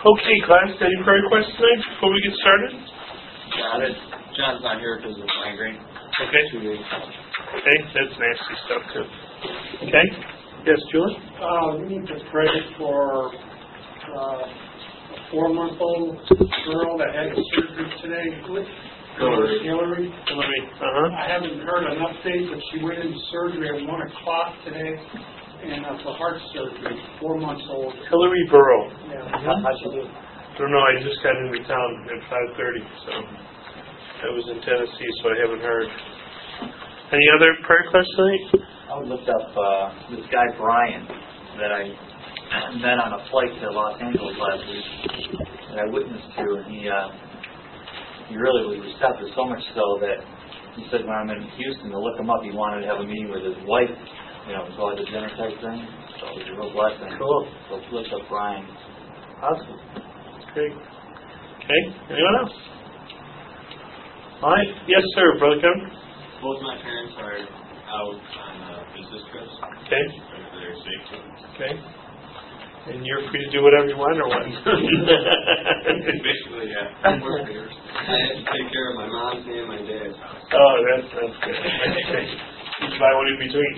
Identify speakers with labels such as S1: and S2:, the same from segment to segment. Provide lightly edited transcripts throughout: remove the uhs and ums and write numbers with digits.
S1: Okay, class, any prayer requests tonight before we get started?
S2: Got it. John's not here because of migraine.
S1: Okay.
S2: 2 days.
S1: Okay, that's nasty stuff too. Okay. Yes, Julie?
S3: We need to pray for a 4-month-old girl that had surgery today. Hillary. I haven't heard an update, but she went into surgery at 1 o'clock today, and for heart surgery, 4 months old.
S1: Hillary Burrow.
S3: Yeah.
S2: How'd she do?
S1: Don't know, I just got into town at 5:30, so I was in Tennessee, so I haven't heard. Any other prayer requests tonight?
S2: I looked up this guy Brian that I met on a flight to Los Angeles last week that I witnessed to, and he really was receptive, so much so that he said when I'm in Houston to look him up, he wanted to have a meeting with his wife, go at the dinner type thing. So it was a real blessing.
S1: Cool.
S2: So look up Brian.
S1: Awesome. Great. Okay, anyone else? All right. Yes, sir, Brother Kevin.
S4: Both my parents are out on business trips.
S1: Okay.
S4: For their safety.
S1: Okay. And you're free to do whatever you want or what?
S4: Basically, yeah. Work favors. I had to take care of my mom's and my dad's house.
S1: Oh, that's good. You can buy one in between.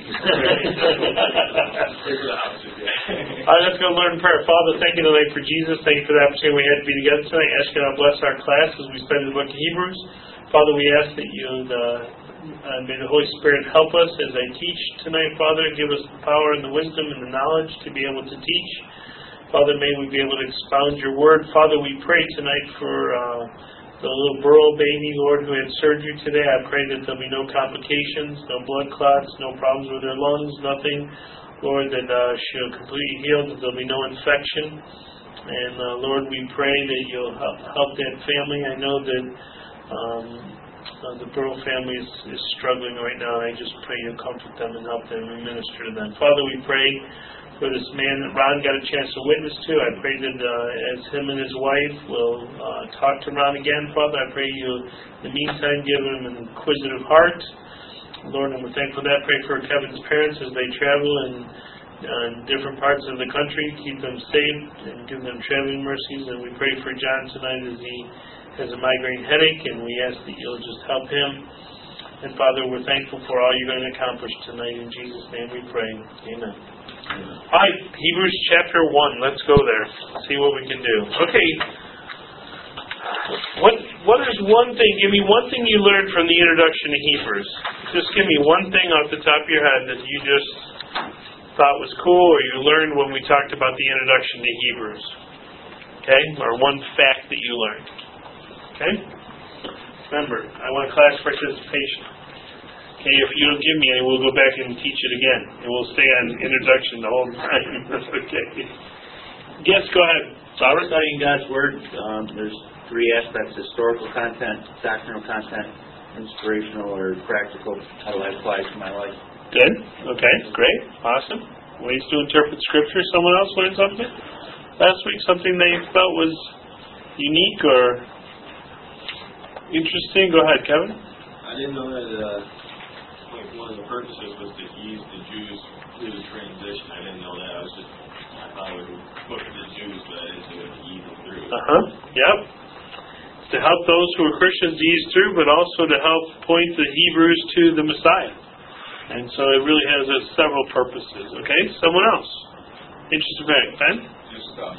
S4: Figure it out.
S1: All right, let's go learn prayer. Father, thank you tonight for Jesus. Thank you for the opportunity we had to be together tonight. Ask you to bless our class as we study the book of Hebrews. Father, we ask that you may the Holy Spirit help us as I teach tonight. Father, give us the power and the wisdom and the knowledge to be able to teach. Father, may we be able to expound your word. Father, we pray tonight for the little Burrow baby, Lord, who had surgery today. I pray that there'll be no complications, no blood clots, no problems with her lungs, nothing. Lord, that she'll completely heal, that there'll be no infection. And Lord, we pray that you'll help that family. I know that the Burrow family is struggling right now, and I just pray you'll comfort them and help them and minister to them. Father, we pray for this man that Ron got a chance to witness to. I pray that as him and his wife will talk to Ron again, Father, I pray you, in the meantime, give him an inquisitive heart. Lord, and we're thankful for that. Pray for Kevin's parents as they travel in different parts of the country. Keep them safe and give them traveling mercies. And we pray for John tonight as he has a migraine headache, and we ask that you'll just help him. And Father, we're thankful for all you're going to accomplish tonight. In Jesus' name we pray. Amen. All right, Hebrews chapter 1. Let's go there. See what we can do. Okay. What is one thing? Give me one thing you learned from the introduction to Hebrews. Just give me one thing off the top of your head that you just thought was cool, or you learned when we talked about the introduction to Hebrews. Okay? Or one fact that you learned. Okay? Remember, I want class participation. Okay, if you don't give me any, we'll go back and teach it again. And we'll stay on introduction the whole time. That's okay. Yes, go ahead.
S2: Robert, studying God's Word, there's 3 aspects: historical content, doctrinal content, inspirational or practical. How do I apply it to my life?
S1: Good. Okay, great. Awesome. Ways to interpret Scripture. Someone else learned something? Last week, something they felt was unique or interesting? Go ahead, Kevin.
S4: I didn't know that one of the purposes was to ease the Jews through the transition. I didn't know that. I thought it would put the Jews, but I didn't think it would ease them through.
S1: Yep. To help those who are Christians ease through, but also to help point the Hebrews to the Messiah. And so it really has several purposes. Okay? Someone else. Interesting fact. Ben?
S5: Just how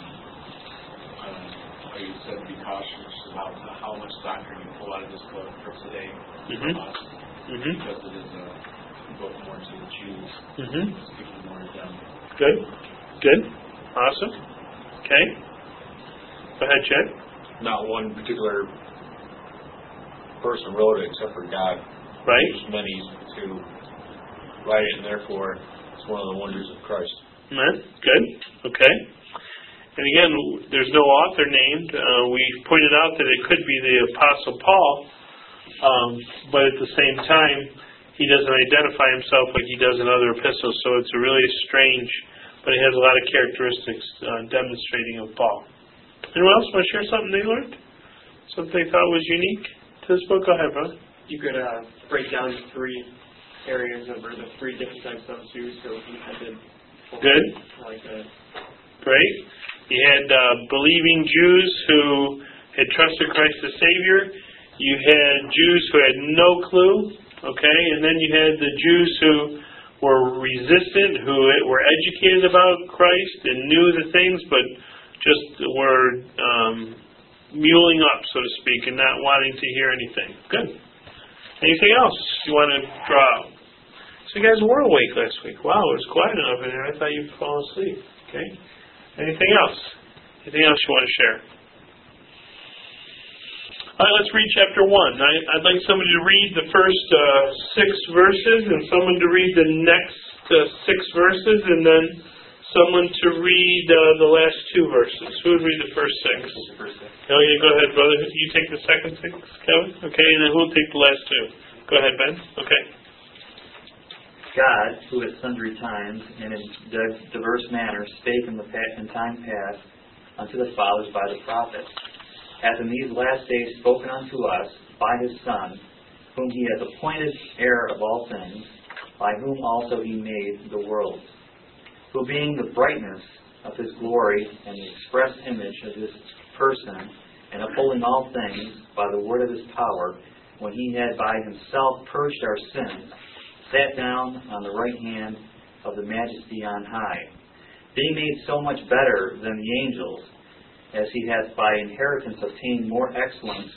S5: you said be cautious about how much doctrine you pull out of this book for today from us. Because it is a book more to the Jews, speaking more to them.
S1: Good. Awesome. Okay. Go ahead, Chad.
S6: Not one particular person wrote it except for God.
S1: Right.
S6: There's many to write it, and therefore it's one of the wonders of Christ.
S1: Good. Okay. And again, there's no author named. We pointed out that it could be the Apostle Paul, but at the same time, he doesn't identify himself like he does in other epistles, so it's a really strange, but it has a lot of characteristics demonstrating of Paul. Anyone else want to share something they learned? Something they thought was unique to this book? Go ahead, brother.
S3: You could break down the 3 areas of, or the 3 different types of Jews, so you had to...
S1: Good.
S3: Like that.
S1: Great. You had believing Jews who had trusted Christ as Savior. You had Jews who had no clue, okay? And then you had the Jews who were resistant, who were educated about Christ and knew the things, but just were muling up, so to speak, and not wanting to hear anything. Good. Anything else you want to draw out? So you guys were awake last week. Wow, it was quiet enough in here. I thought you'd fall asleep. Okay. Anything else? Anything else you want to share? All right, let's read chapter 1. I'd like somebody to read the first 6 verses and someone to read the next 6 verses and then someone to read the last 2 verses. Who would read the first 6? Oh, yeah, go ahead, brother. You take the second 6, Kevin? Okay, and then who will take the last 2? Go ahead, Ben. Okay.
S2: God, who at sundry times and in diverse manners spake in time past unto the fathers by the prophets, hath in these last days spoken unto us by His Son, whom He hath appointed heir of all things, by whom also He made the worlds, who being the brightness of His glory and the express image of His person, and upholding all things by the word of His power, when He had by Himself purged our sins, sat down on the right hand of the Majesty on high, being made so much better than the angels, as He hath by inheritance obtained a more excellent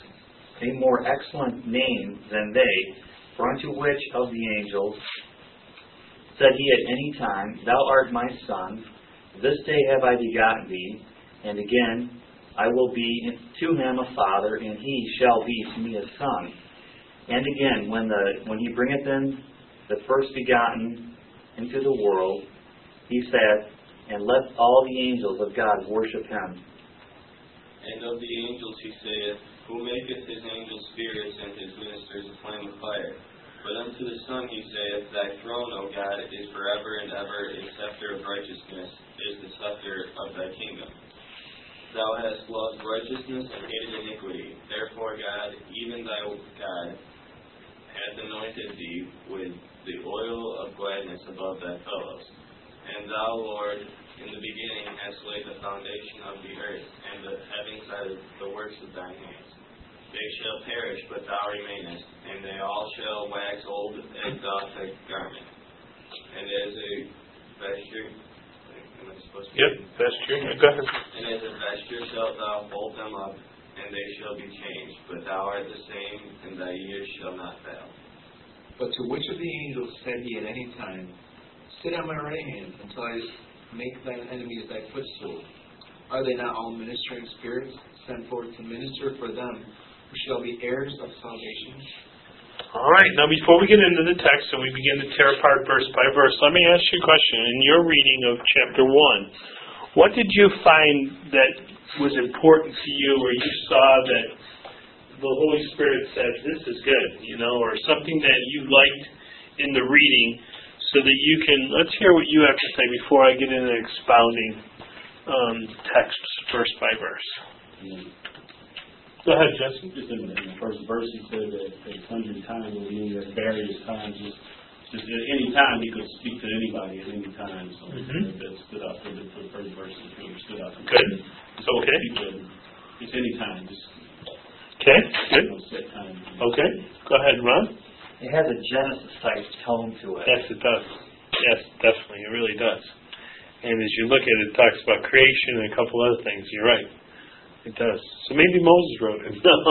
S2: name than they, for unto which of the angels said He at any time, Thou art my Son, this day have I begotten thee, and again, I will be to him a father, and he shall be to me a son. And again, when He bringeth in the first begotten into the world, He said, and let all the angels of God worship Him.
S4: And of the angels He saith, Who maketh His angels spirits and His ministers a flame of fire. But unto the Son He saith, Thy throne, O God, is forever and ever, a scepter of righteousness is the scepter of Thy kingdom. Thou hast loved righteousness and hated iniquity. Therefore God, even Thy God, hath anointed Thee with the oil of gladness above Thy fellows. And Thou, Lord, in the beginning hast laid the foundation of the earth, and the heavens are the works of Thine hands. They shall perish, but Thou remainest, and they all shall wax old as doth a garment. And as a vesture, am I supposed to?
S1: Yep, vesture. Go ahead.
S4: And as a vesture shalt Thou fold them up, and they shall be changed. But Thou art the same, and Thy years shall not fail.
S5: But to which of the angels said He at any time, Sit on my right hand until I make thine enemies thy footstool? Are they not all ministering spirits sent forth to minister for them who shall be heirs of salvation?
S1: All right, now before we get into the text and we begin to tear apart verse by verse, let me ask you a question. In your reading of chapter 1, what did you find that was important to you, or you saw that the Holy Spirit said, this is good, or something that you liked in the reading, so that you can, let's hear what you have to say before I get into expounding texts verse by verse. Go ahead, Jesse.
S7: Just in the first verse, he said that at sundry times, or meaning at various times, just at any time he could speak to anybody at any time. So that stood out for the first verse. It really stood out.
S1: Good. So, okay.
S7: It's any time. Just
S1: okay. Good.
S7: No set time.
S1: Okay. Go ahead, Ron.
S2: It has a Genesis-type tone to it.
S1: Yes, it does. Yes, definitely. It really does. And as you look at it, it talks about creation and a couple other things. You're right. It does. So maybe Moses wrote it. No.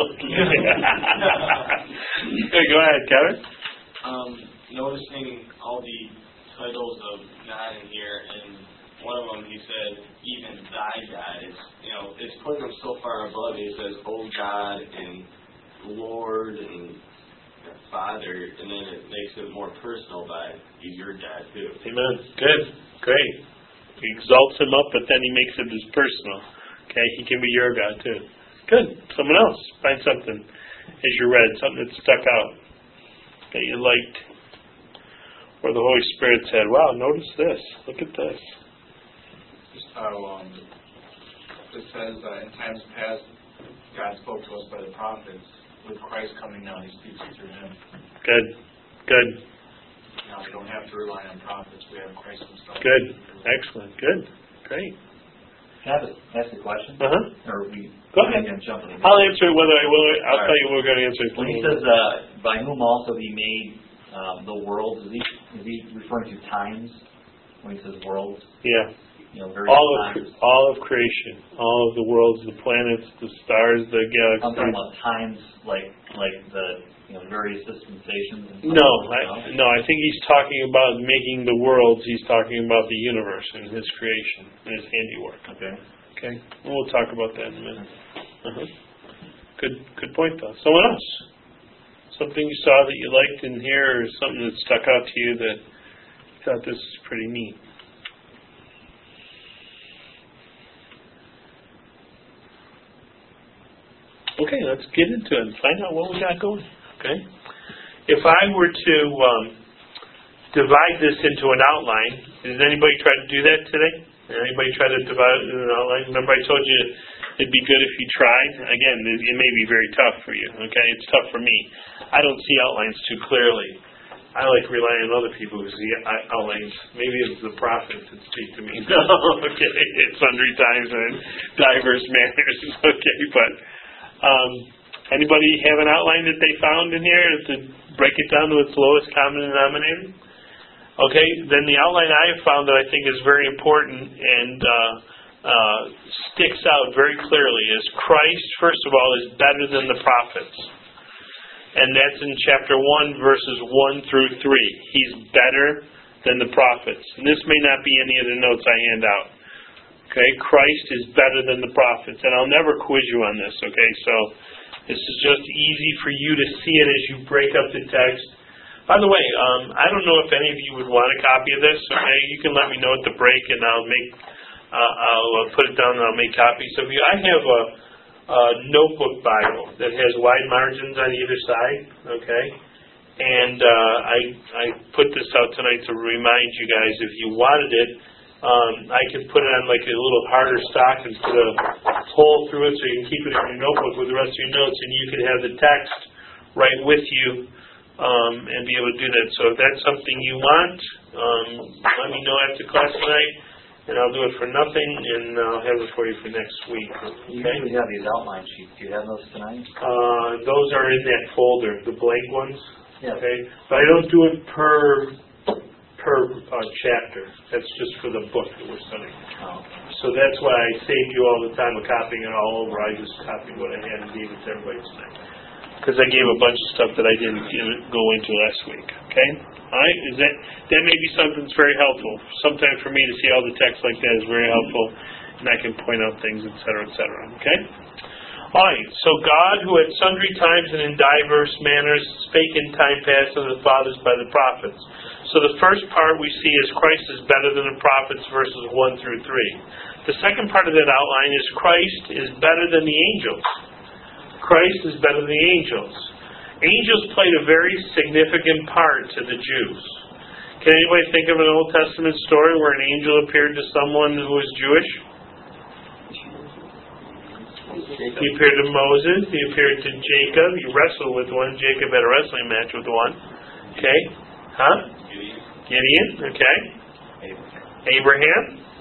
S1: Okay, go ahead, Kevin.
S4: Noticing all the titles of God in here, and one of them he said, even Thy God. It's putting him so far above. He says, Oh God, and Lord, and Father, and then it makes it more personal by He's your God too.
S1: Amen. Good. Great. He exalts him up, but then he makes it as personal. Okay, he can be your God too. Good. Someone else. Find something as you read, something that stuck out that you liked. Or the Holy Spirit said, wow, notice this. Look at this.
S5: Just how it says in times past, God spoke to us by the prophets. With Christ coming now, He speaks through Him.
S1: Good. Good.
S5: Now we don't have to rely on prophets. We have Christ Himself.
S1: Good. Excellent. Good. Great.
S2: Can I ask a question? Or we
S1: Go ahead.
S2: Jump in.
S1: I'll answer it whether I will. I'll tell you we're going to answer it.
S2: When he says, by whom also he made the worlds, is he referring to times when he says worlds?
S1: Yeah.
S2: Various
S1: all of creation, all of the worlds, the planets, the stars, the galaxies.
S2: I'm talking about times like the various dispensations. And
S1: No, I think he's talking about making the worlds. He's talking about the universe and his creation and his handiwork. Okay. We'll talk about that in a minute. Good point, though. Someone else? Something you saw that you liked in here, or something that stuck out to you that you thought this is pretty neat? Okay, let's get into it and find out what we got going. Okay? If I were to divide this into an outline, did anybody try to do that today? Anybody try to divide it into an outline? Remember I told you it'd be good if you tried? Again, it may be very tough for you. Okay? It's tough for me. I don't see outlines too clearly. I like relying on other people who see outlines. Maybe it's the prophets that speak to me. No, okay. It's sundry times and diverse manners. Okay, but anybody have an outline that they found in here to break it down to its lowest common denominator? Okay, then the outline I have found that I think is very important and sticks out very clearly is Christ, first of all, is better than the prophets. And that's in chapter 1, verses 1 through 3. He's better than the prophets. And this may not be any of the notes I hand out. Okay, Christ is better than the prophets. And I'll never quiz you on this, okay? So this is just easy for you to see it as you break up the text. By the way, I don't know if any of you would want a copy of this, okay? You can let me know at the break and I'll put it down and I'll make copies of you. I have a notebook Bible that has wide margins on either side, okay? And I put this out tonight to remind you guys, if you wanted it, I can put it on like a little harder stock and put a hole through it so you can keep it in your notebook with the rest of your notes, and you can have the text right with you and be able to do that. So if that's something you want, let me know after class tonight, and I'll do it for nothing, and I'll have it for you for next week. Okay?
S2: You usually have these outline sheets. Do you have those tonight?
S1: Those are in that folder, the blank ones.
S2: Yeah.
S1: Okay, but I don't do it per chapter. That's just for the book that we're studying.
S2: Oh.
S1: So that's why I saved you all the time of copying it all over. I just copied what I had and gave it to everybody tonight. Because I gave a bunch of stuff that I didn't go into last week. Okay? Alright? That may be something that's very helpful. Sometimes for me to see all the text like that is very helpful, and I can point out things, etc., etc. Okay? Alright, so God, who at sundry times and in diverse manners spake in time past unto the fathers by the prophets. So the first part we see is Christ is better than the prophets, verses 1 through 3. The second part of that outline is Christ is better than the angels. Christ is better than the angels. Angels played a very significant part to the Jews. Can anybody think of an Old Testament story where an angel appeared to someone who was Jewish? He appeared to Moses. He appeared to Jacob. He wrestled with one. Jacob had a wrestling match with one. Okay. Huh? Gideon. Okay. Abraham.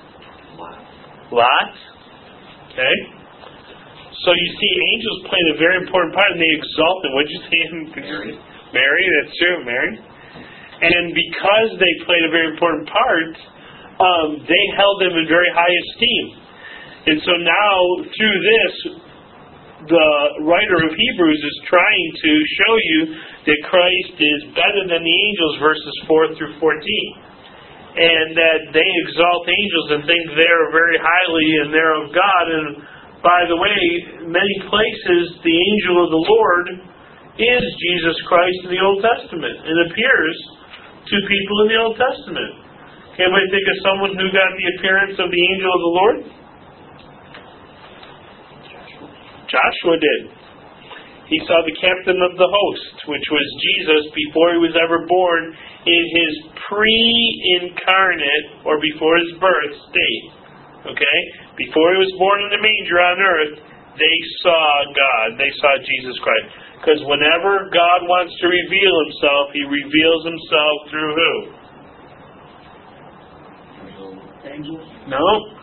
S1: Lot. Okay. So you see, angels played a very important part, and they exalted. What did you say? Mary. That's true, Mary. And because they played a very important part, they held them in very high esteem. And so now, through this, the writer of Hebrews is trying to show you that Christ is better than the angels, verses 4 through 14. And that they exalt angels and think they are very highly and they're of God. And by the way, many places the angel of the Lord is Jesus Christ in the Old Testament. It appears to people in the Old Testament. Can anybody think of someone who got the appearance of the angel of the Lord? Joshua did. He saw the captain of the host, which was Jesus before he was ever born, in his pre-incarnate, or before his birth, state. Okay? Before he was born in the manger on earth, they saw God. They saw Jesus Christ. Because whenever God wants to reveal himself, he reveals himself through who?
S3: Angels?
S1: No.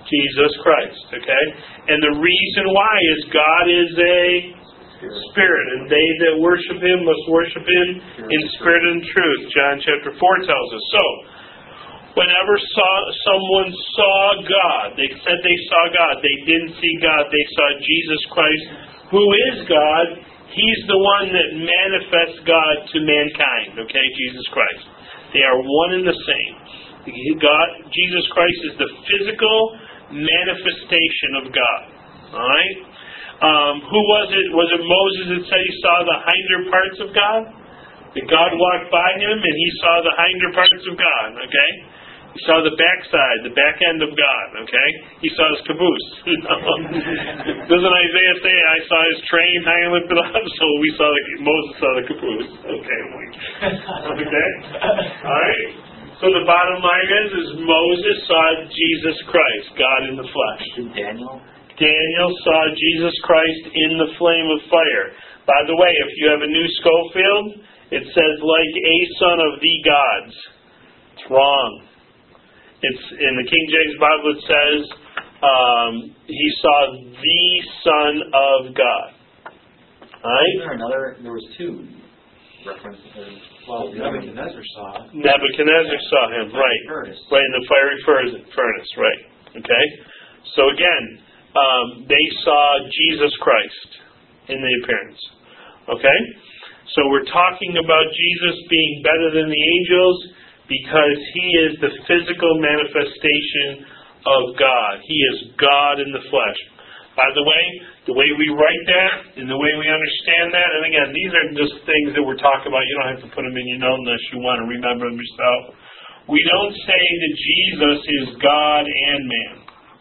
S1: Jesus Christ, okay? And the reason why is God is a spirit, and they that worship Him must worship Him in spirit and truth. John chapter 4 tells us. So, whenever someone saw God, they said they saw God. They didn't see God. They saw Jesus Christ, who is God. He's the one that manifests God to mankind, okay? Jesus Christ. They are one and the same. Jesus Christ is the physical manifestation of God. All right? Who was it? Was it Moses that said he saw the hinder parts of God? That God walked by him and he saw the hinder parts of God, okay? He saw the backside, the back end of God, okay? He saw his caboose. Doesn't Isaiah say, I saw his train high and lifted up? So Moses saw the caboose. Okay, okay? Alright? So the bottom line is Moses saw Jesus Christ, God in the flesh. Daniel saw Jesus Christ in the flame of fire. By the way, if you have a new Schofield, it says, like a son of the gods. It's wrong. It's in the King James Bible. It says he saw the Son of God. All right.
S2: There was two references.
S5: Well, Nebuchadnezzar saw him.
S1: Nebuchadnezzar saw him, right? Right in the fiery furnace, right? Okay. So again, they saw Jesus Christ in the appearance. Okay. So we're talking about Jesus being better than the angels, because He is the physical manifestation of God. He is God in the flesh. By the way we write that, and the way we understand that, and again, these are just things that we're talking about. You don't have to put them in your note unless you want to remember them yourself. We don't say that Jesus is God and man.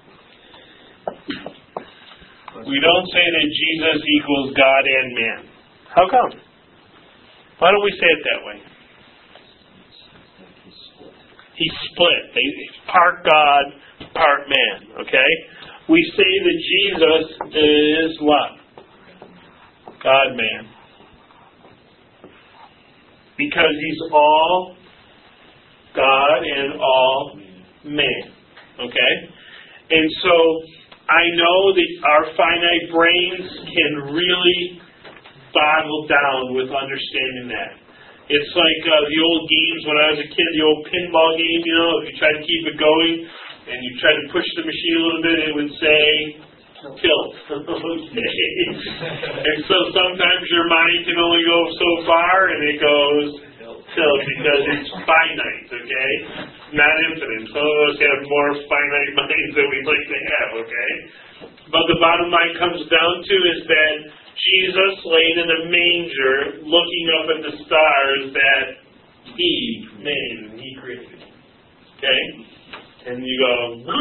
S1: We don't say that Jesus equals God and man. How come? Why don't we say it that way? He's split. Part God, part man. Okay? We say that Jesus is what? God-man. Because He's all God and all man. Okay? And so, I know that our finite brains can really boggle down with understanding that. It's like the old games when I was a kid, the old pinball game, you know, if you try to keep it going and you try to push the machine a little bit, it would say tilt. And so sometimes your mind can only go so far and it goes tilt because it's finite, okay? Not infinite. Some of us have more finite minds than we'd like to have, okay? But the bottom line comes down to is that Jesus laid in a manger looking up at the stars that He made and He created. Okay? And you go,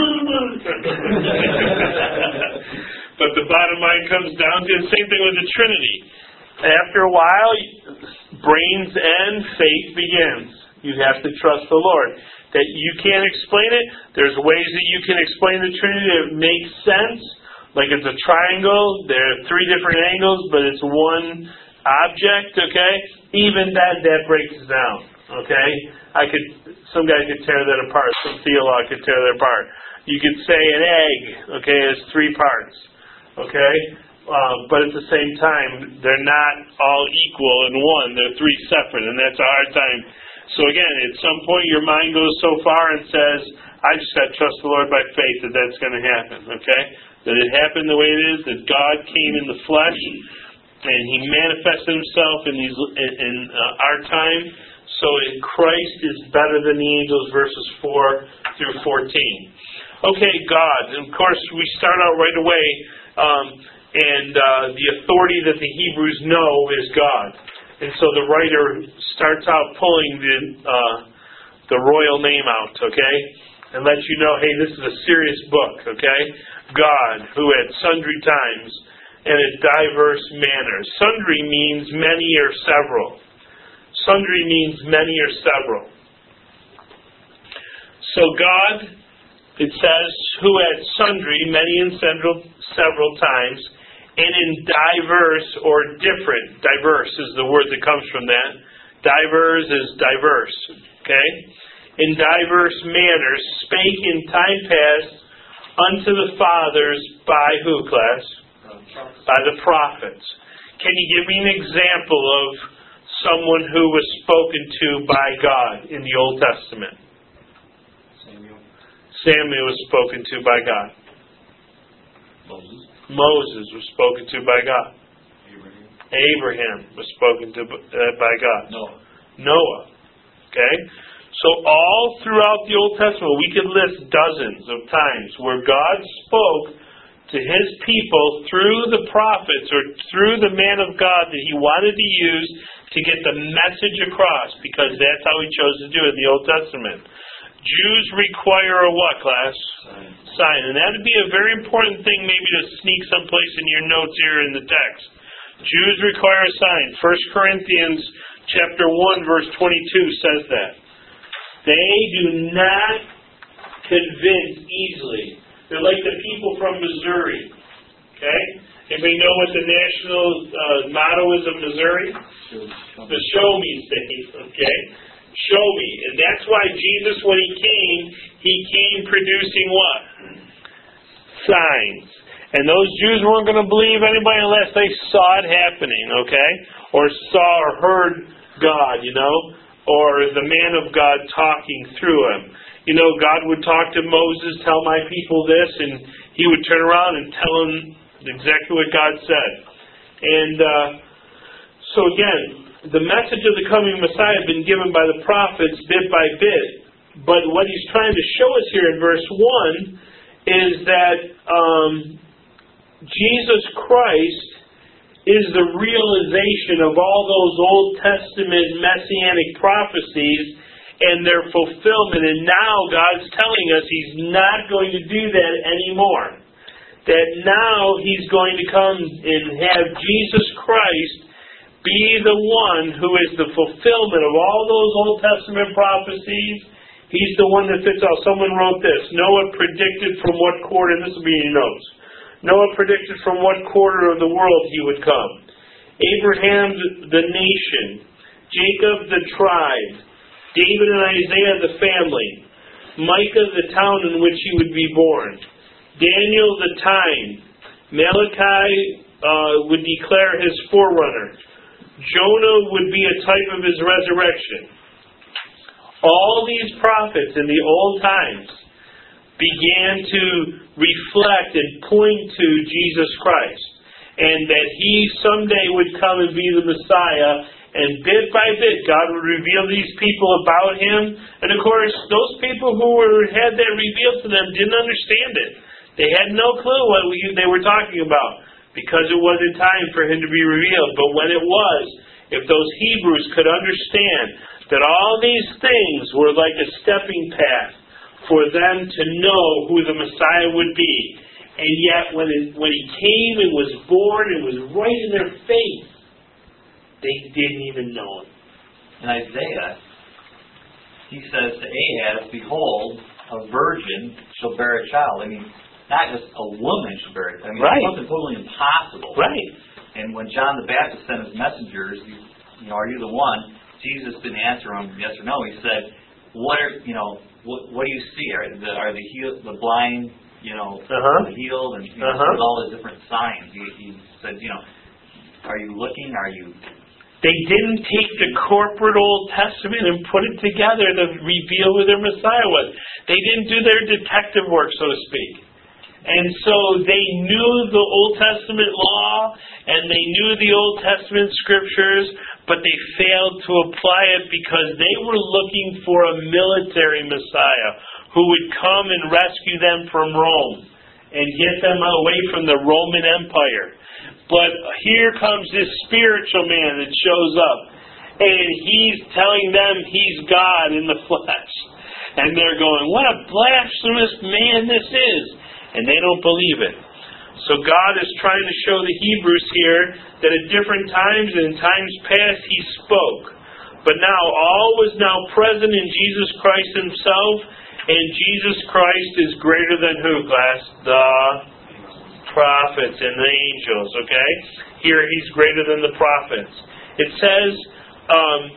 S1: but the bottom line comes down to the same thing with the Trinity. After a while, brains and faith begins. You have to trust the Lord. That you can't explain it. There's ways that you can explain the Trinity that make sense. Like it's a triangle, there are three different angles, but it's one object, okay? Even that breaks down, okay? Some guy could tear that apart, some theologue could tear that apart. You could say an egg, okay, has three parts, okay? But at the same time, they're not all equal in one, they're three separate, and that's a hard time. So again, at some point your mind goes so far and says, I just got to trust the Lord by faith that that's going to happen, okay? That it happened the way it is, that God came in the flesh, and He manifested Himself in our time, so that Christ is better than the angels, verses 4 through 14. Okay, God. And of course, we start out right away, and the authority that the Hebrews know is God. And so the writer starts out pulling the royal name out, okay? And lets you know, hey, this is a serious book, okay? God, who at sundry times and in diverse manners. Sundry means many or several. Sundry means many or several. So God, it says, who at sundry, many and several times, and in diverse or different. Diverse is the word that comes from that. Divers is diverse, okay? In diverse manners, spake in time past unto the fathers by who, class? By the prophets. Can you give me an example of someone who was spoken to by God in the Old Testament? Samuel was spoken to by God. Moses was spoken to by God. Abraham was spoken to by God. Noah. Okay? So all throughout the Old Testament, we could list dozens of times where God spoke to His people through the prophets or through the man of God that He wanted to use to get the message across, because that's how He chose to do it in the Old Testament. Jews require a what, class? Sign. And that would be a very important thing maybe to sneak someplace in your notes here in the text. Jews require a sign. 1 Corinthians chapter 1 verse 22 says that. They do not convince easily. They're like the people from Missouri. Okay? Anybody know what the national motto is of Missouri? The show me state. Okay? Show me. And that's why Jesus, when He came producing what? Signs. And those Jews weren't going to believe anybody unless they saw it happening, okay? Or saw or heard God, or the man of God talking through him. God would talk to Moses, tell my people this, and he would turn around and tell them exactly what God said. And so again, the message of the coming Messiah had been given by the prophets bit by bit. But what he's trying to show us here in verse 1 is that Jesus Christ is the realization of all those Old Testament messianic prophecies and their fulfillment. And now God's telling us He's not going to do that anymore. That now He's going to come and have Jesus Christ be the one who is the fulfillment of all those Old Testament prophecies. He's the one that fits out. Someone wrote this. Noah predicted from what quarter, and this will be in your notes. Noah predicted from what quarter of the world he would come. Abraham, the nation. Jacob, the tribe. David and Isaiah, the family. Micah, the town in which he would be born. Daniel, the time. Malachi would declare his forerunner. Jonah would be a type of his resurrection. All these prophets in the old times began to reflect and point to Jesus Christ, and that He someday would come and be the Messiah, and bit by bit God would reveal these people about Him. And of course, those people who had that revealed to them didn't understand it. They had no clue what they were talking about, because it wasn't time for Him to be revealed. But when it was, if those Hebrews could understand that all these things were like a stepping path for them to know who the Messiah would be, and yet when He came and was born and was right in their face, they didn't even know Him.
S2: In Isaiah, he says to Ahaz, "Behold, a virgin shall bear a child." I mean, not just a woman shall bear it. I mean,
S1: right.
S2: It's something totally impossible.
S1: Right.
S2: And when John the Baptist sent his messengers, are you the one? Jesus didn't answer him yes or no. He said, "What do you see? Are the blind, the healed, and with all the different signs?" He said, "Are you looking? Are you?"
S1: They didn't take the corporate Old Testament and put it together to reveal who their Messiah was. They didn't do their detective work, so to speak. And so they knew the Old Testament law and they knew the Old Testament scriptures, but they failed to apply it because they were looking for a military Messiah who would come and rescue them from Rome and get them away from the Roman Empire. But here comes this spiritual man that shows up, and he's telling them he's God in the flesh. And they're going, "What a blasphemous man this is!" And they don't believe it. So God is trying to show the Hebrews here that at different times and in times past He spoke. But now all was now present in Jesus Christ Himself, and Jesus Christ is greater than who, class? The prophets and the angels, okay? Here He's greater than the prophets. It says,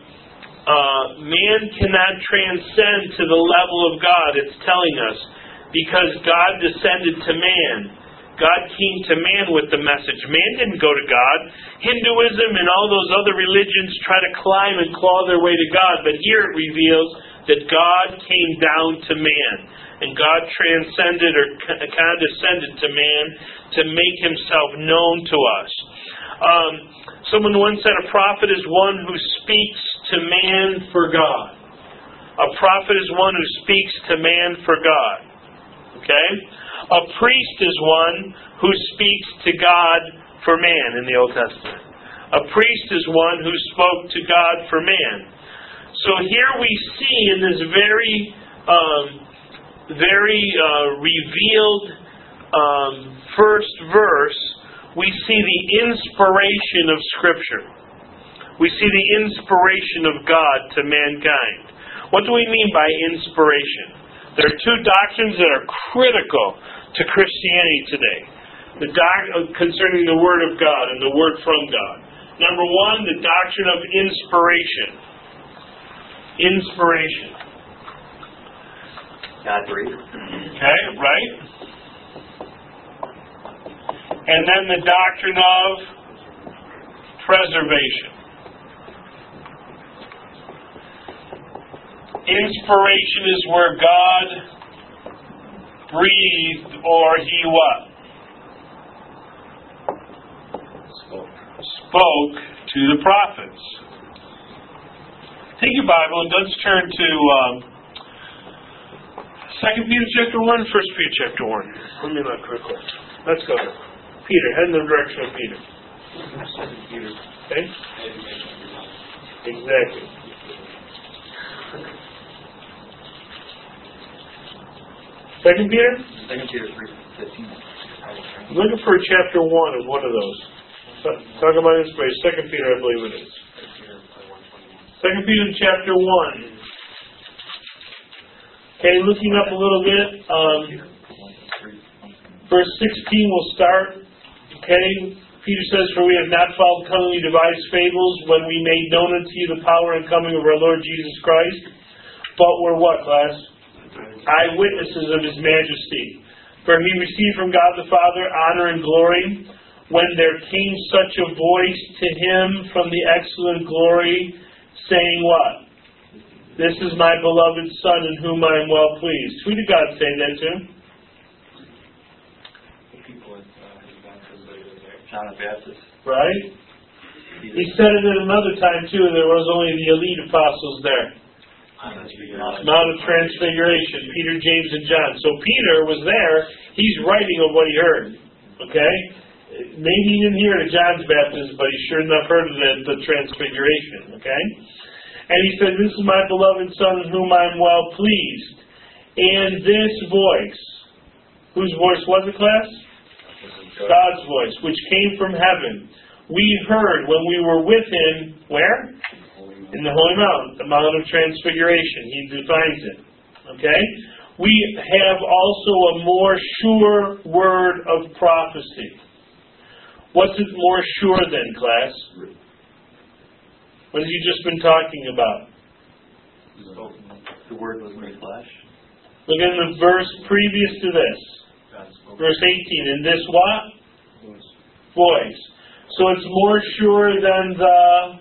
S1: man cannot transcend to the level of God. It's telling us because God descended to man. God came to man with the message. Man didn't go to God. Hinduism and all those other religions try to climb and claw their way to God, but here it reveals that God came down to man, and God transcended or condescended to man to make himself known to us. Someone once said a prophet is one who speaks to man for God. A prophet is one who speaks to man for God. Okay? A priest is one who speaks to God for man in the Old Testament. A priest is one who spoke to God for man. So here we see in this very revealed first verse, we see the inspiration of Scripture. We see the inspiration of God to mankind. What do we mean by inspiration? There are two doctrines that are critical to Christianity today. Concerning the Word of God and the Word from God. Number one, the doctrine of inspiration. Inspiration.
S2: God breathed.
S1: Okay, right? And then the doctrine of preservation. Inspiration is where God breathed, or He what? Spoke to the prophets. Take your Bible and let's turn to 2 Peter chapter 1, 1 Peter chapter 1. Let me look real quick. Let's go. Peter, head in the direction of Peter. Okay? Exactly. Second Peter?
S2: 2 Peter 3:15.
S1: Looking for chapter 1 of one of those. Talk about inspiration. 2 Peter, I believe it is. 2 Peter chapter 1. Okay, looking up a little bit. Verse 16 will start. Okay, Peter says, "For we have not followed cunningly devised fables when we made known unto you the power and coming of our Lord Jesus Christ, but were" what, class? "Eyewitnesses of His majesty. For He received from God the Father honor and glory, when there came such a voice to Him from the excellent glory, saying" what? "This is my beloved Son, in whom I am well pleased." Who did God say that to?
S2: John the Baptist.
S1: Right? He said it at another time too. There was only the elite apostles there. Mount of Transfiguration, Peter, James, and John. So Peter was there. He's writing of what he heard. Okay? Maybe he didn't hear it at John's baptism, but he sure enough heard it at the Transfiguration. Okay? And he said, "This is my beloved Son, in whom I am well pleased. And this voice," whose voice was it, class? God's voice, "which came from heaven, we heard when we were with Him," where? In the Holy Mount, the Mount of Transfiguration. He defines it. Okay? "We have also a more sure word of prophecy." What's it more sure than, class? What have you just been talking about?
S2: The Word was made flesh.
S1: Look at the verse previous to this. Verse 18. "And this what? Voice." So it's more sure than the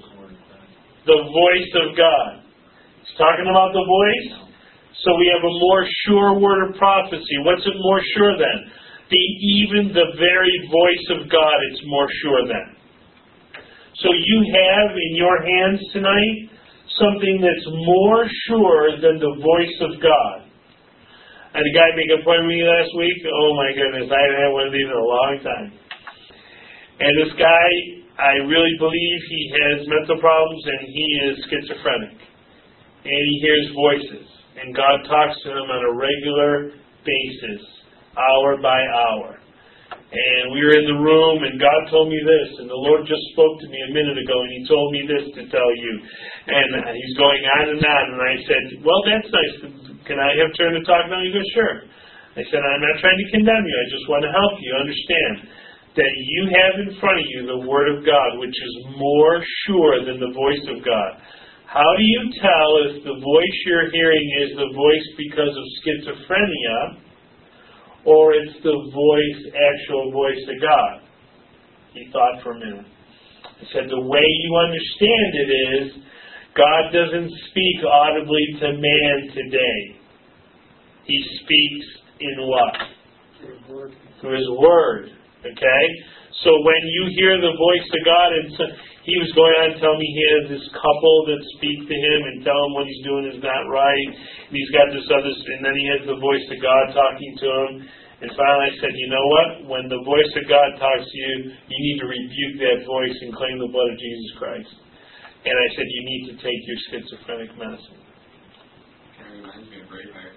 S1: voice of God. It's talking about the voice. So we have a more sure word of prophecy. What's it more sure than? Even the very voice of God, it's more sure than. So you have in your hands tonight something that's more sure than the voice of God. I had a guy make a point with me last week. Oh my goodness, I haven't had one of these in a long time. And this guy, I really believe he has mental problems and he is schizophrenic. And he hears voices. And God talks to him on a regular basis, hour by hour. And we were in the room and God told me this. And the Lord just spoke to me a minute ago and He told me this to tell you. And he's going on and on. And I said, "Well, that's nice. Can I have turn to talk now?" He goes, "Sure." I said, "I'm not trying to condemn you. I just want to help you understand that you have in front of you the Word of God, which is more sure than the voice of God. How do you tell if the voice you're hearing is the voice because of schizophrenia or it's the actual voice of God? He thought for a minute. He said, the way you understand it is, God doesn't speak audibly to man today. He speaks in what? Through His Word. Okay? So when you hear the voice of God, and so, he was going on to tell me he has this couple that speak to him and tell him what he's doing is not right. And he's got this other, and then he has the voice of God talking to him. And finally I said, you know what? When the voice of God talks to you, you need to rebuke that voice and claim the blood of Jesus Christ. And I said, you need to take your schizophrenic medicine.
S4: That reminds me of Braveheart.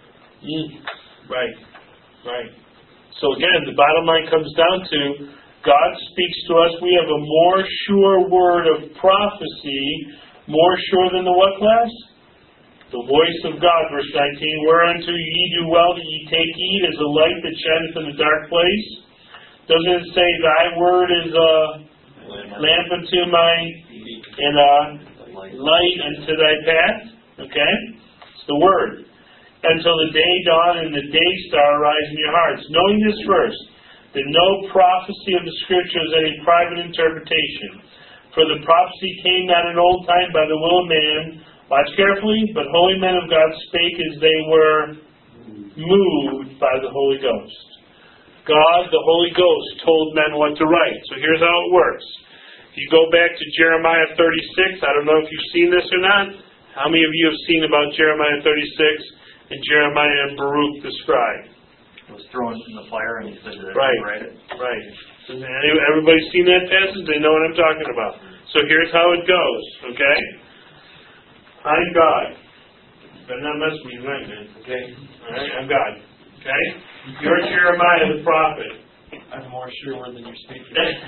S1: Right. So again, the bottom line comes down to, God speaks to us. We have a more sure word of prophecy, more sure than the what class? The voice of God, verse 19, whereunto ye do well that ye take heed as a light that shineth in a dark place. Doesn't it say, thy word is a lamp unto my feet and a light unto thy path? Okay? It's the word. Until the day dawn and the day star arise in your hearts. Knowing this first, that no prophecy of the Scripture is any private interpretation. For the prophecy came not in old time by the will of man. Watch carefully, but holy men of God spake as they were moved by the Holy Ghost. God, the Holy Ghost, told men what to write. So here's how it works. If you go back to Jeremiah 36, I don't know if you've seen this or not. How many of you have seen about Jeremiah 36 and Jeremiah and Baruch the scribe?
S2: It was thrown in the fire and he said that
S1: Right.
S2: write it.
S1: Right. Everybody seen that passage? They know what I'm talking about. So here's how it goes, okay? I'm God. Better not mess with me tonight, man, okay? Alright, I'm God. Okay? You're Jeremiah the prophet.
S5: I'm more sure than you're speaking.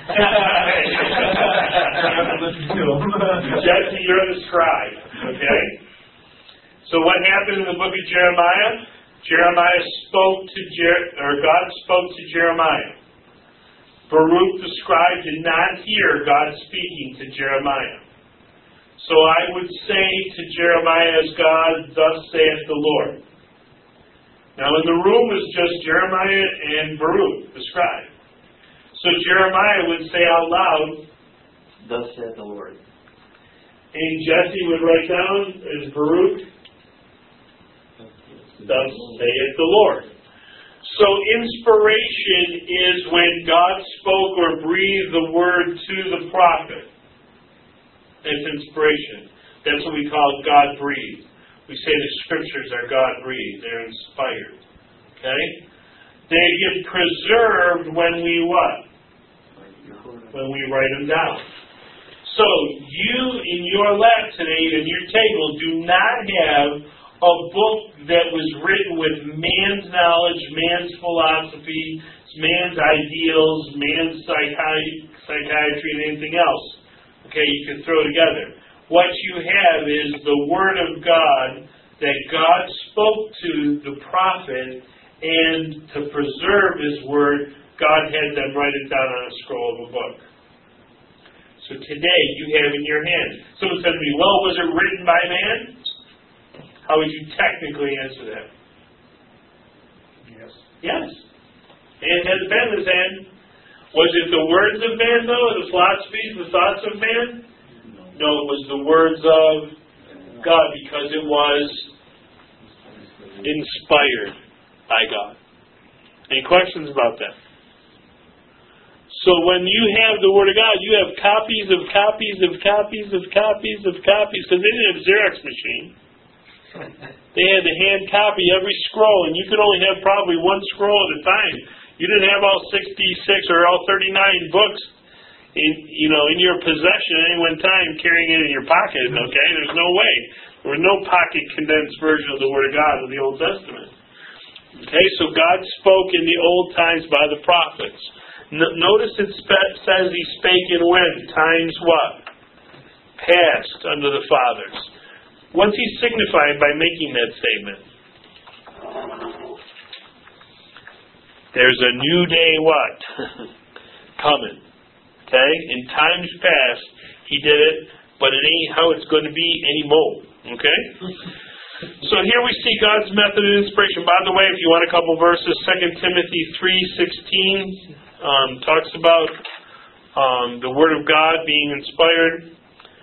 S1: Jesse, you're the scribe. Okay? So what happened in the book of Jeremiah? God spoke to Jeremiah. Baruch the scribe did not hear God speaking to Jeremiah. So I would say to Jeremiah as God, thus saith the Lord. Now in the room was just Jeremiah and Baruch the scribe. So Jeremiah would say out loud,
S2: thus saith the Lord.
S1: And Jesse would write down as Baruch, thus saith the Lord. So inspiration is when God spoke or breathed the word to the prophet. That's inspiration. That's what we call God-breathed. We say the Scriptures are God-breathed. They're inspired. Okay? They get preserved when we what? When we write them down. So you, in your lap today, in your table, do not have a book that was written with man's knowledge, man's philosophy, man's ideals, man's psychiatry, and anything else. Okay, you can throw together. What you have is the Word of God that God spoke to the prophet, and to preserve His Word, God had them write it down on a scroll of a book. So today you have in your hand. Someone said to me, well, was it written by man? How would you technically answer that? Yes. Man has been his hand. Was it the words of man, though, or the philosophies, the thoughts of man? No, it was the words of God, because it was inspired by God. Any questions about that? So when you have the Word of God, you have copies of copies of copies of copies of copies, because they didn't have a Xerox machine. They had to hand copy every scroll, and you could only have probably one scroll at a time. You didn't have all 66 or all 39 books in your possession at any one time, carrying it in your pocket, okay? There's no way. There was no pocket condensed version of the Word of God in the Old Testament. Okay, so God spoke in the old times by the prophets. Notice it says He spake in when? Times what? Past, under the fathers. What's He signifying by making that statement? There's a new day what? Coming. Okay? In times past, He did it, but it ain't how it's going to be anymore. Okay? So here we see God's method of inspiration. By the way, if you want a couple verses, 2 Timothy 3:16 talks about the Word of God being inspired.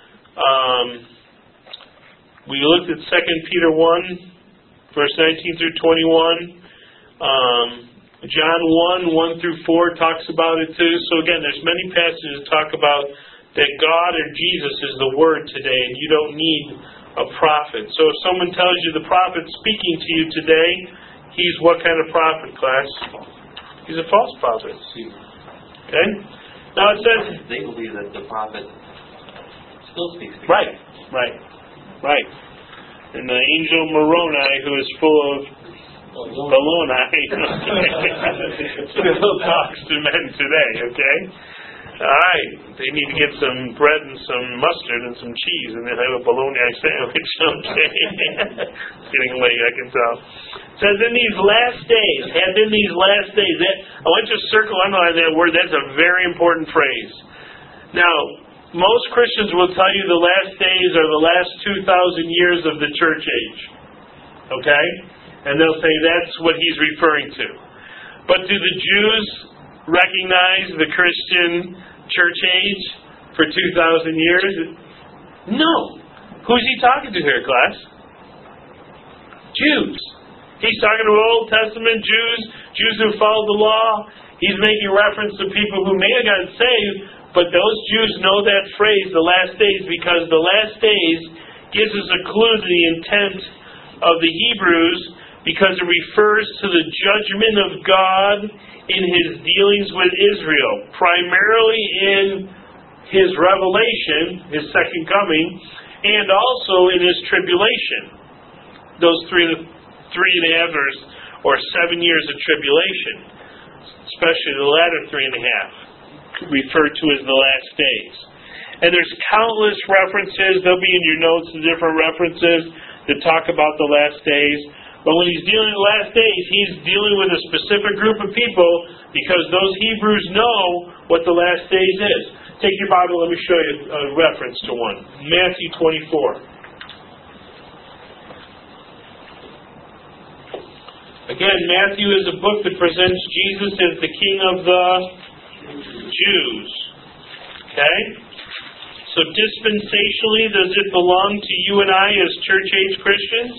S1: We looked at 2 Peter 1, verse 19 through 21. John 1 through 4 talks about it too. So again, there's many passages that talk about that God or Jesus is the Word today, and you don't need a prophet. So if someone tells you the prophet's speaking to you today, he's what kind of prophet, class? He's a false prophet. Okay? Now it says...
S2: They believe that the prophet still speaks to
S1: Right. And the angel Moroni, who is full of baloney, still talks to men today, okay? Alright, they need to get some bread and some mustard and some cheese and then have a bologna sandwich, okay? It's getting late, I can tell. It says, in these last days, I want you to circle underline that word. That's a very important phrase. Now, most Christians will tell you the last days are the last 2,000 years of the church age. Okay? And they'll say that's what he's referring to. But do the Jews recognize the Christian church age for 2,000 years? No. Who's he talking to here, class? Jews. He's talking to Old Testament Jews who followed the law. He's making reference to people who may have gotten saved, but those Jews know that phrase, the last days, because the last days gives us a clue to the intent of the Hebrews, because it refers to the judgment of God in His dealings with Israel, primarily in His revelation, His second coming, and also in His tribulation. Those three and a half or 7 years of tribulation, especially the latter 3.5, referred to as the last days. And there's countless references. They'll be in your notes, the different references that talk about the last days. But when he's dealing with the last days, he's dealing with a specific group of people because those Hebrews know what the last days is. Take your Bible, let me show you a reference to one. Matthew 24. Again, Matthew is a book that presents Jesus as the King of the Jews. Okay? So dispensationally, does it belong to you and I as church-age Christians?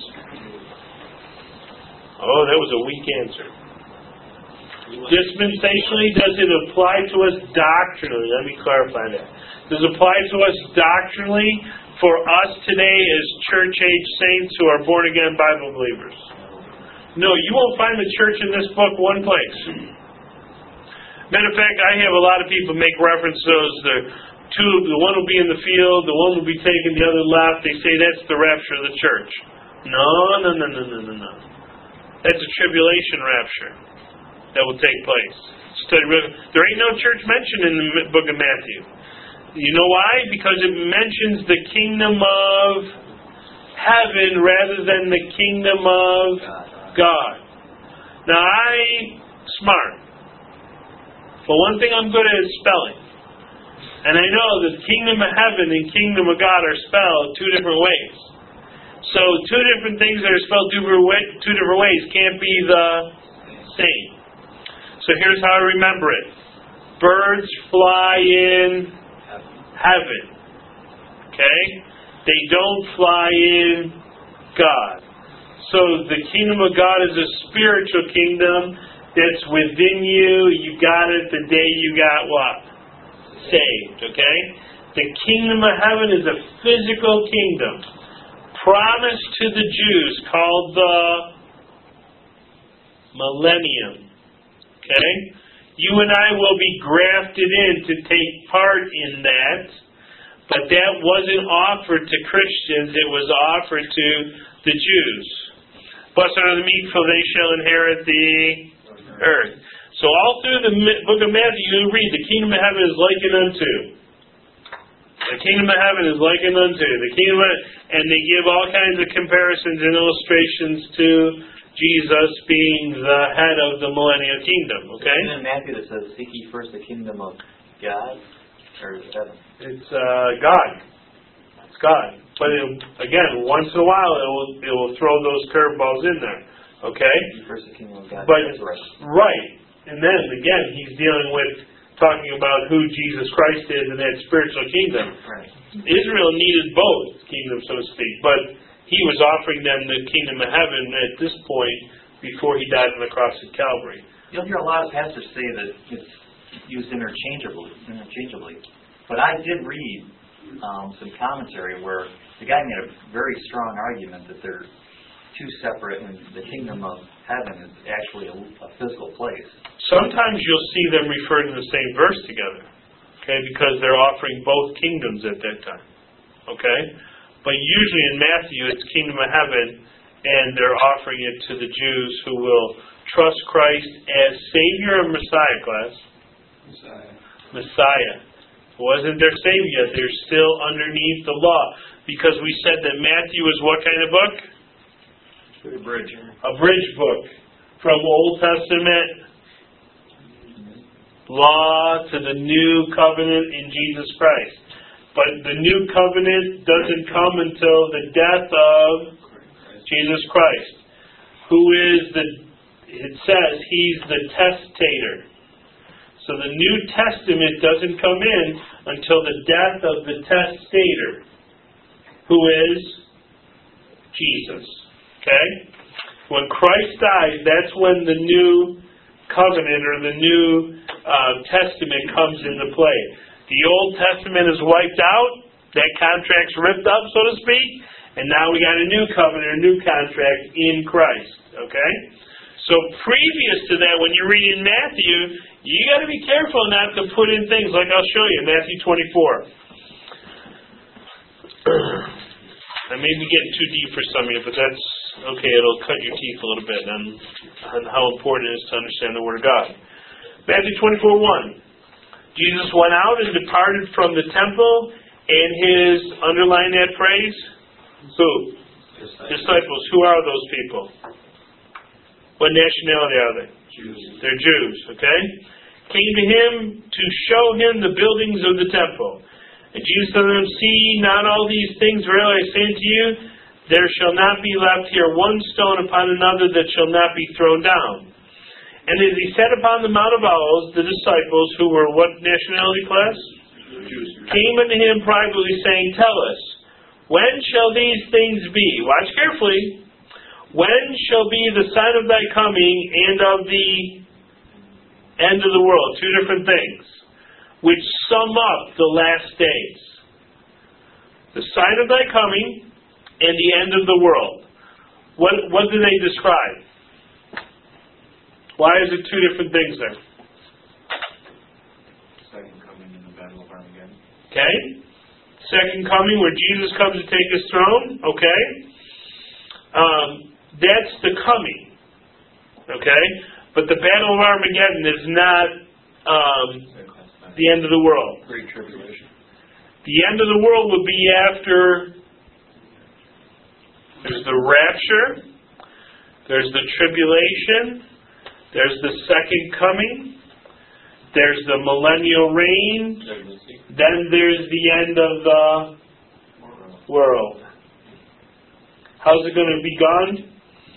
S1: Oh, that was a weak answer. Dispensationally, does it apply to us doctrinally? Let me clarify that. Does it apply to us doctrinally for us today as church-age saints who are born-again Bible believers? No, you won't find the church in this book one place. Matter of fact, I have a lot of people make reference to those. The one will be in the field, the one will be taken, the other left. They say that's the rapture of the church. No. That's a tribulation rapture that will take place. There ain't no church mentioned in the book of Matthew. You know why? Because it mentions the kingdom of heaven rather than the kingdom of God. Now, I'm smart. But one thing I'm good at is spelling. And I know that kingdom of heaven and kingdom of God are spelled two different ways. So two different things that are spelled two different ways can't be the same. So here's how I remember it. Birds fly in heaven. Okay? They don't fly in God. So the kingdom of God is a spiritual kingdom that's within you. You got it the day you got what? Saved. Okay? The kingdom of heaven is a physical kingdom promised to the Jews called the millennium. Okay? You and I will be grafted in to take part in that, but that wasn't offered to Christians, it was offered to the Jews. Blessed are the meek, for they shall inherit the earth. So all through the book of Matthew, you read, the kingdom of heaven is likened unto. The kingdom of heaven is likened unto. The kingdom of, and they give all kinds of comparisons and illustrations to Jesus being the head of the millennial kingdom. Okay?
S2: Isn't it Matthew that says, seek ye first the kingdom of God? Or is it heaven?
S1: It's God. God. But again, once in a while, it will throw those curveballs in there. Okay?
S2: First the kingdom of God.
S1: But,
S2: That's right.
S1: right. And then, again, he's dealing with talking about who Jesus Christ is in that spiritual kingdom.
S2: Right.
S1: Israel needed both kingdoms, so to speak. But he was offering them the kingdom of heaven at this point before he died on the cross at Calvary.
S2: You'll hear a lot of pastors say that it's used interchangeably. But I did read some commentary where the guy made a very strong argument that they're two separate, and the kingdom of heaven is actually a physical place.
S1: Sometimes you'll see them referred in the same verse together, okay, because they're offering both kingdoms at that time, okay? But usually in Matthew, it's kingdom of heaven, and they're offering it to the Jews who will trust Christ as Savior or Messiah, class? Messiah. Wasn't their Savior yet. They're still underneath the law. Because we said that Matthew is what kind of book?
S6: A bridge.
S1: A bridge book. From Old Testament law to the new covenant in Jesus Christ. But the new covenant doesn't come until the death of Jesus Christ, who is it says he's the testator. So the New Testament doesn't come in until the death of the testator, who is Jesus. Okay? When Christ dies, that's when the new covenant or the new testament comes into play. The Old Testament is wiped out, that contract's ripped up, so to speak, and now we got a new covenant, a new contract in Christ. Okay? So previous to that, when you're reading Matthew, you got to be careful not to put in things like I'll show you, Matthew 24. I may be getting too deep for some of you, but that's okay. It'll cut your teeth a little bit on how important it is to understand the Word of God. Matthew 24:1. Jesus went out and departed from the temple, and his, underline that phrase, who? Disciples. Who are those people? What nationality are they?
S6: Jews.
S1: They're Jews, okay? Came to him to show him the buildings of the temple. And Jesus said to them, see not all these things, verily I say unto you, there shall not be left here one stone upon another that shall not be thrown down. And as he sat upon the Mount of Olives, the disciples, who were what nationality, class?
S6: Jews.
S1: Came unto him privately, saying, tell us, when shall these things be? Watch carefully. When shall be the sign of thy coming and of the end of the world? Two different things, which sum up the last days. The sign of thy coming and the end of the world. What do they describe? Why is it two different things there?
S5: Second coming in the Battle of Armageddon.
S1: Okay. Second coming, where Jesus comes to take his throne. Okay. That's the coming. Okay. But the Battle of Armageddon is not the end of the world.
S5: Great tribulation.
S1: The end of the world would be after there's the rapture, there's the tribulation, there's the second coming, there's the millennial reign, then there's the end of the world. How's it going to be gone?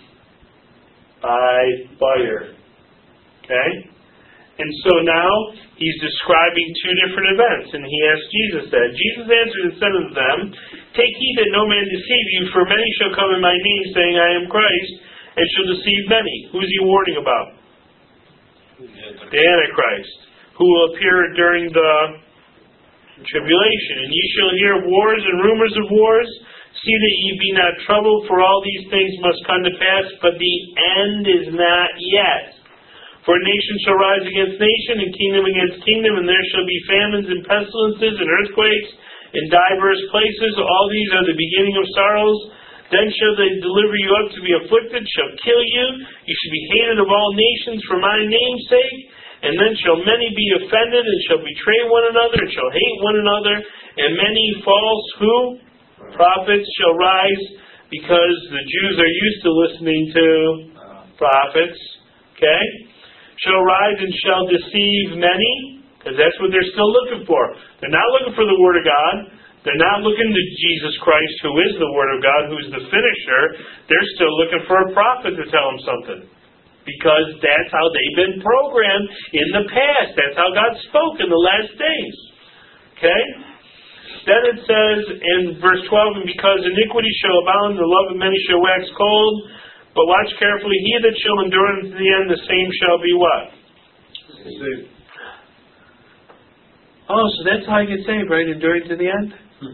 S1: By fire. Okay? And so now he's describing two different events, and he asked Jesus that. Jesus answered and said unto them, take heed that no man deceive you, for many shall come in my name, saying, I am Christ, and shall deceive many. Who's he warning about? The Antichrist, who will appear during the tribulation. And ye shall hear wars and rumors of wars. See that ye be not troubled, for all these things must come to pass, but the end is not yet. For nation shall rise against nation, and kingdom against kingdom, and there shall be famines and pestilences and earthquakes in divers places. All these are the beginning of sorrows. Then shall they deliver you up to be afflicted, shall kill you. You shall be hated of all nations for my name's sake. And then shall many be offended, and shall betray one another, and shall hate one another. And many false, who? Prophets shall rise, because the Jews are used to listening to prophets. Okay? Shall rise and shall deceive many, because that's what they're still looking for. They're not looking for the Word of God. They're not looking to Jesus Christ, who is the Word of God, who is the finisher. They're still looking for a prophet to tell them something. Because that's how they've been programmed in the past. That's how God spoke in the last days. Okay? Then it says in verse 12, and because iniquity shall abound, the love of many shall wax cold. But watch carefully, he that shall endure unto the end, the same shall be what?
S6: Saved.
S1: Oh, so that's how I get saved, right? Enduring to the end?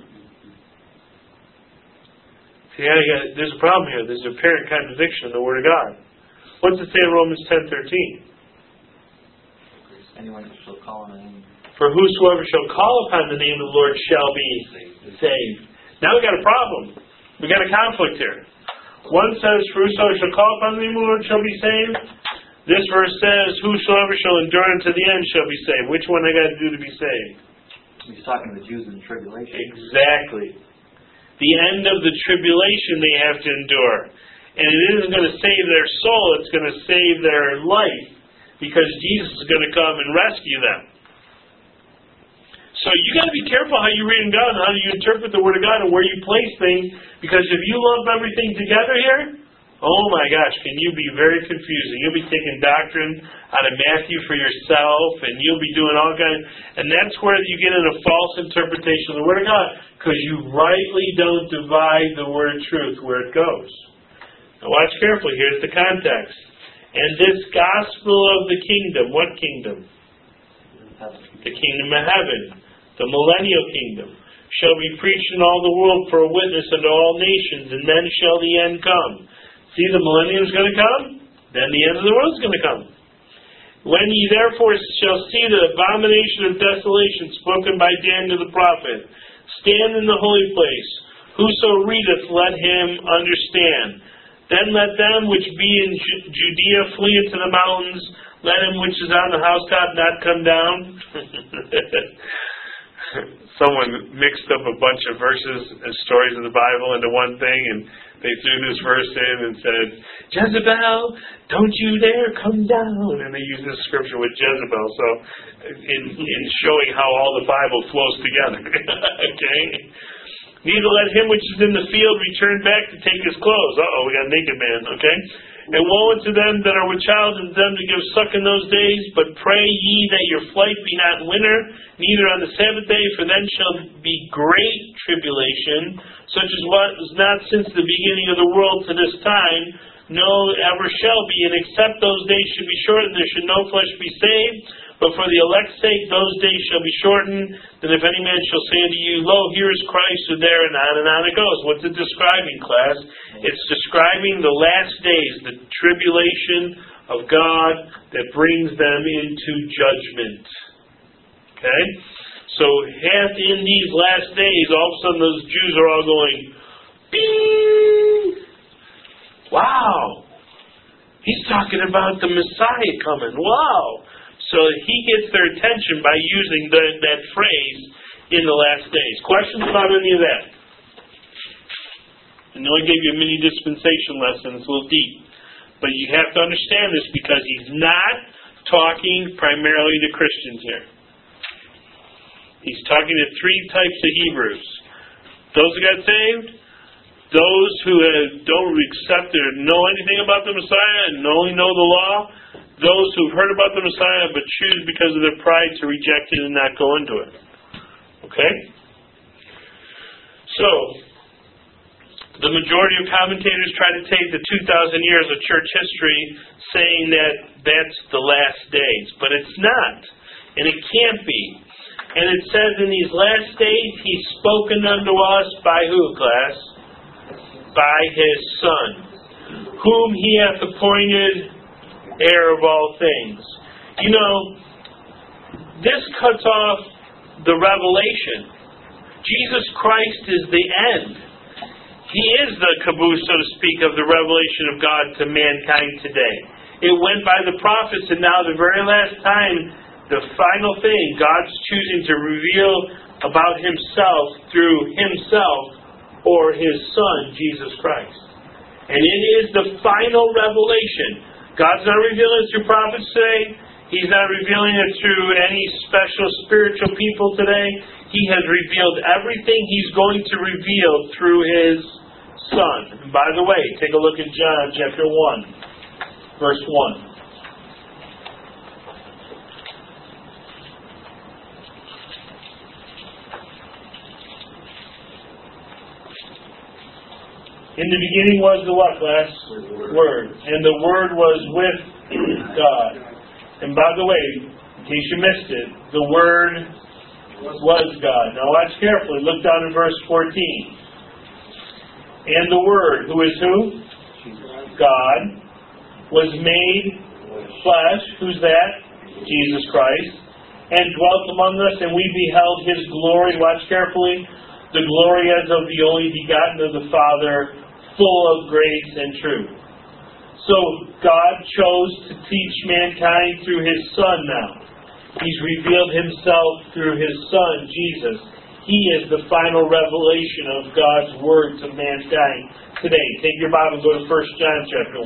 S1: See, there's a problem here. There's an apparent contradiction in the Word of God. What's it say in Romans 10:13?
S2: Anyone who shall call on the name.
S1: For whosoever shall call upon the name of the Lord shall be saved. Now we got a problem. We got a conflict here. One says, for whosoever shall call upon the name of the Lord shall be saved. This verse says, whosoever shall endure unto the end shall be saved. Which one I got to do to be saved?
S2: He's talking to the Jews in the tribulation.
S1: Exactly. The end of the tribulation they have to endure. And it isn't going to save their soul, it's going to save their life. Because Jesus is going to come and rescue them. So you got to be careful how you read God and how you interpret the Word of God and where you place things. Because if you lump everything together here, oh my gosh, can you be very confusing. You'll be taking doctrine out of Matthew for yourself, and you'll be doing all kinds. And that's where you get into false interpretation of the Word of God. Because you rightly don't divide the word truth where it goes. Now watch carefully. Here's the context. And this gospel of the kingdom, what kingdom? The kingdom of heaven, the millennial kingdom, shall be preached in all the world for a witness unto all nations, and then shall the end come. See, the millennium is going to come, then the end of the world is going to come. When ye therefore shall see the abomination of desolation spoken by Daniel the prophet, stand in the holy place. Whoso readeth, let him understand. Then let them which be in Judea flee into the mountains. Let him which is on the housetop not come down. Someone mixed up a bunch of verses and stories of the Bible into one thing, and they threw this verse in and said, Jezebel, don't you dare come down. And they used this scripture with Jezebel, so in showing how all the Bible flows together. Okay? Neither let him which is in the field return back to take his clothes. Uh-oh, we got a naked man, okay? And woe unto them that are with child, and them to give suck in those days. But pray ye that your flight be not in winter, neither on the Sabbath day, for then shall be great tribulation, such as what was not since the beginning of the world to this time, no ever shall be. And except those days should be shortened, there should no flesh be saved. But for the elect's sake, those days shall be shortened. Then if any man shall say unto you, lo, here is Christ, or there, and on it goes. What's it describing, class? It's describing the last days, the tribulation of God that brings them into judgment. Okay? So, in these last days, all of a sudden those Jews are all going, bing! Wow! He's talking about the Messiah coming. Wow! So he gets their attention by using that phrase in the last days. Questions about any of that? I know I gave you a mini dispensation lesson. It's a little deep. But you have to understand this because he's not talking primarily to Christians here. He's talking to three types of Hebrews. Those who got saved, those who don't accept or know anything about the Messiah and only know the law, those who've heard about the Messiah but choose because of their pride to reject it and not go into it. Okay? So, the majority of commentators try to take the 2,000 years of church history saying that that's the last days. But it's not. And it can't be. And it says in these last days, He's spoken unto us by who, class? By His Son, whom He hath appointed heir of all things. You know, this cuts off the revelation. Jesus Christ is the end. He is the caboose, so to speak, of the revelation of God to mankind today. It went by the prophets, and now the very last time, the final thing, God's choosing to reveal about Himself through Himself or His Son, Jesus Christ. And it is the final revelation. God's not revealing it through prophets today. He's not revealing it through any special spiritual people today. He has revealed everything He's going to reveal through His Son. And by the way, take a look at John chapter 1, verse 1. In the beginning was the what, class? Word. And the Word was with God. And by the way, in case you missed it, the Word was God. Now watch carefully. Look down in verse 14. And the Word, who is who? God, was made flesh. Who's that? Jesus Christ. And dwelt among us, and we beheld His glory. Watch carefully. The glory as of the only begotten of the Father, full of grace and truth. So God chose to teach mankind through His Son now. He's revealed Himself through His Son, Jesus. He is the final revelation of God's Word to mankind today. Take your Bible and go to 1 John chapter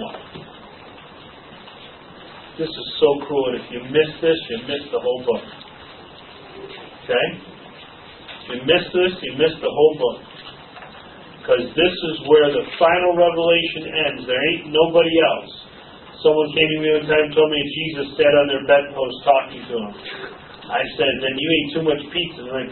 S1: 1. This is so cool, and if you miss this, you miss the whole book. Okay? If you miss this, you miss the whole book. Because this is where the final revelation ends. There ain't nobody else. Someone came to me one time and told me Jesus sat on their bedpost talking to them. I said, then you ate too much pizza. And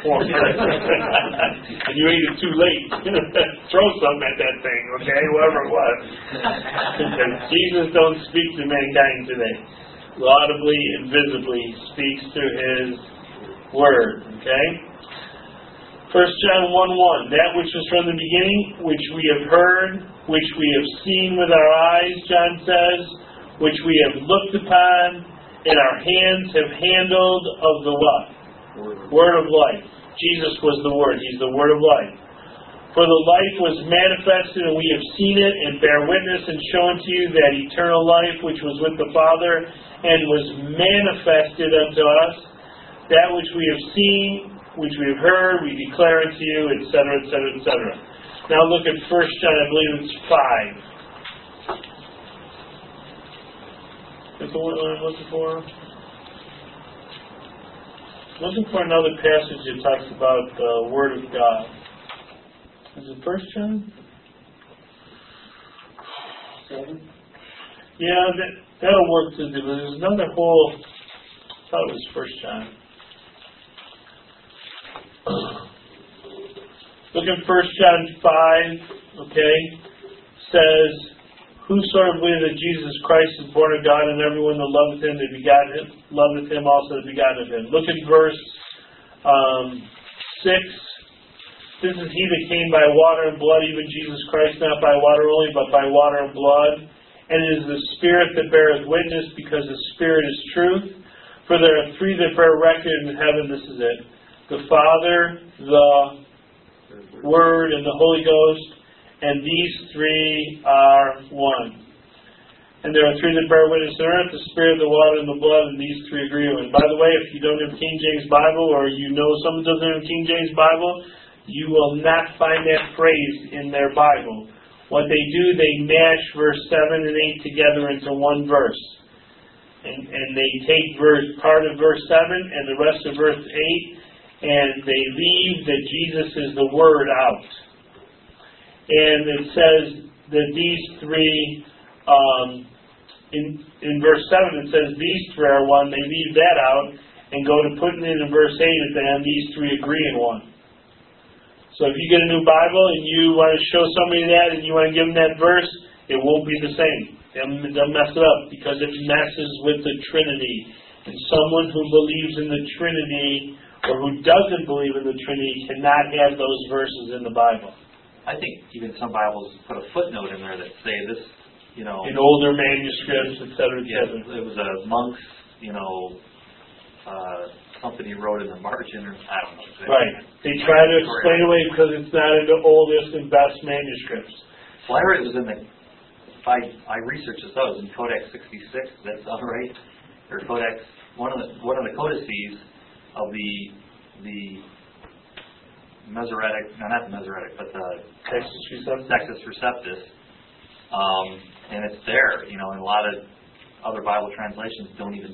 S1: and you ate it too late. Throw something at that thing, okay? Whoever it was. Jesus don't speak to mankind today. Audibly and visibly speaks through His Word, okay? 1 John 1:1, that which is from the beginning, which we have heard, which we have seen with our eyes, John says, which we have looked upon, and our hands have handled of the what? Word of life. Jesus was the Word. He's the Word of life. For the life was manifested, and we have seen it, and bear witness, and shown to you that eternal life which was with the Father, and was manifested unto us, that which we have seen, which we have heard, we declare unto you, etc., etc., etc. Now look at 1 John, I believe it's 5. That's the one I'm looking for. I'm looking for another passage that talks about the Word of God. Is it 1 John? 7? Yeah, that'll work to do. There's another whole, I thought it was 1 John. Look at 1 John 5, okay, says, whosoever believeth that Jesus Christ is born of God, and everyone that loveth Him, that begot Him, loveth Him also that begot of Him. Look at verse 6. This is He that came by water and blood, even Jesus Christ, not by water only, but by water and blood. And it is the Spirit that beareth witness, because the Spirit is truth. For there are three that bear record in heaven, this is it. The Father, the Word, and the Holy Ghost, and these three are one. And there are three that bear witness on earth, the Spirit, the water, and the blood, and these three agree with it. By the way, if you don't have King James Bible, or you know someone doesn't have King James Bible, you will not find that phrase in their Bible. What they do, they mash verse 7 and 8 together into one verse. And they take part of verse 7 and the rest of verse 8, and they leave that Jesus is the Word out. And it says that these three, in verse 7 it says these three are one, they leave that out, and go to putting it in verse 8 at the end, these three agree in one. So if you get a new Bible and you want to show somebody that and you want to give them that verse, it won't be the same. They'll mess it up because it messes with the Trinity. And someone who believes in the Trinity or who doesn't believe in the Trinity cannot have those verses in the Bible.
S2: I think even some Bibles put a footnote in there that say this, in
S1: older manuscripts, etc., etc.
S2: Yeah, it was a monk's, something he wrote in the margin, or I don't know.
S1: Right. They try to explain away because it's not in the oldest and best manuscripts.
S2: Well, I read it was in the. I researched this out. It was in Codex 66. That's all right. Or Codex, one of the codices of the Masoretic, no, not the Masoretic, but the Textus Receptus, and it's there. And a lot of other Bible translations don't even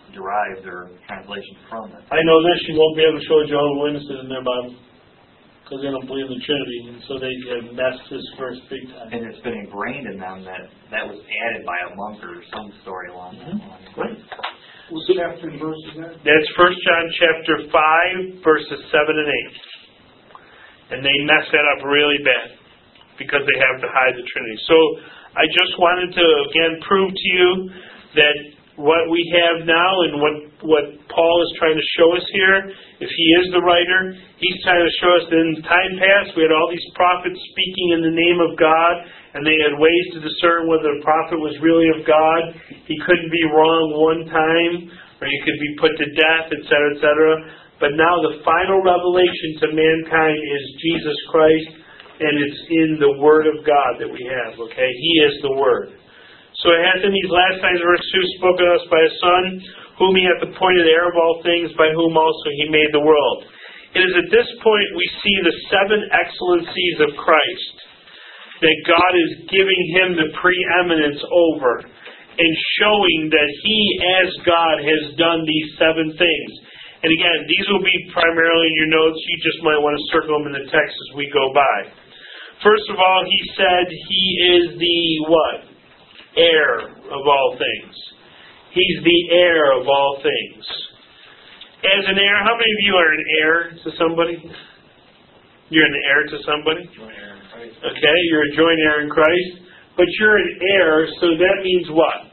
S2: derive their translation from it.
S1: I know this, you won't be able to show Jehovah's Witnesses in their Bible, because they don't believe in the Trinity, and so they have messed this verse big time.
S2: And it's been ingrained in them that was added by a monk or some story along that line.
S1: Right.
S3: What chapter and verse is that?
S1: That's 1 John chapter 5, verses 7 and 8. And they mess that up really bad, because they have to hide the Trinity. So I just wanted to, again, prove to you that what we have now and what Paul is trying to show us here, if he is the writer, he's trying to show us that in time past we had all these prophets speaking in the name of God, and they had ways to discern whether the prophet was really of God. He couldn't be wrong one time, or he could be put to death, etc., etc. But now the final revelation to mankind is Jesus Christ, and it's in the Word of God that we have, okay? He is the Word. So it hath in these last times, verse 2, spoken to us by a Son, whom he hath appointed heir of all things, by whom also he made the world. It is at this point we see the 7 excellencies of Christ, that God is giving him the preeminence over, and showing that he, as God, has done these 7 things. And again, these will be primarily in your notes. You just might want to circle them in the text as we go by. First of all, he said he is the what? Heir of all things. He's the heir of all things. As an heir, how many of you are an heir to somebody? You're an heir to somebody? Okay, you're a joint heir in Christ. But you're an heir, so that means what?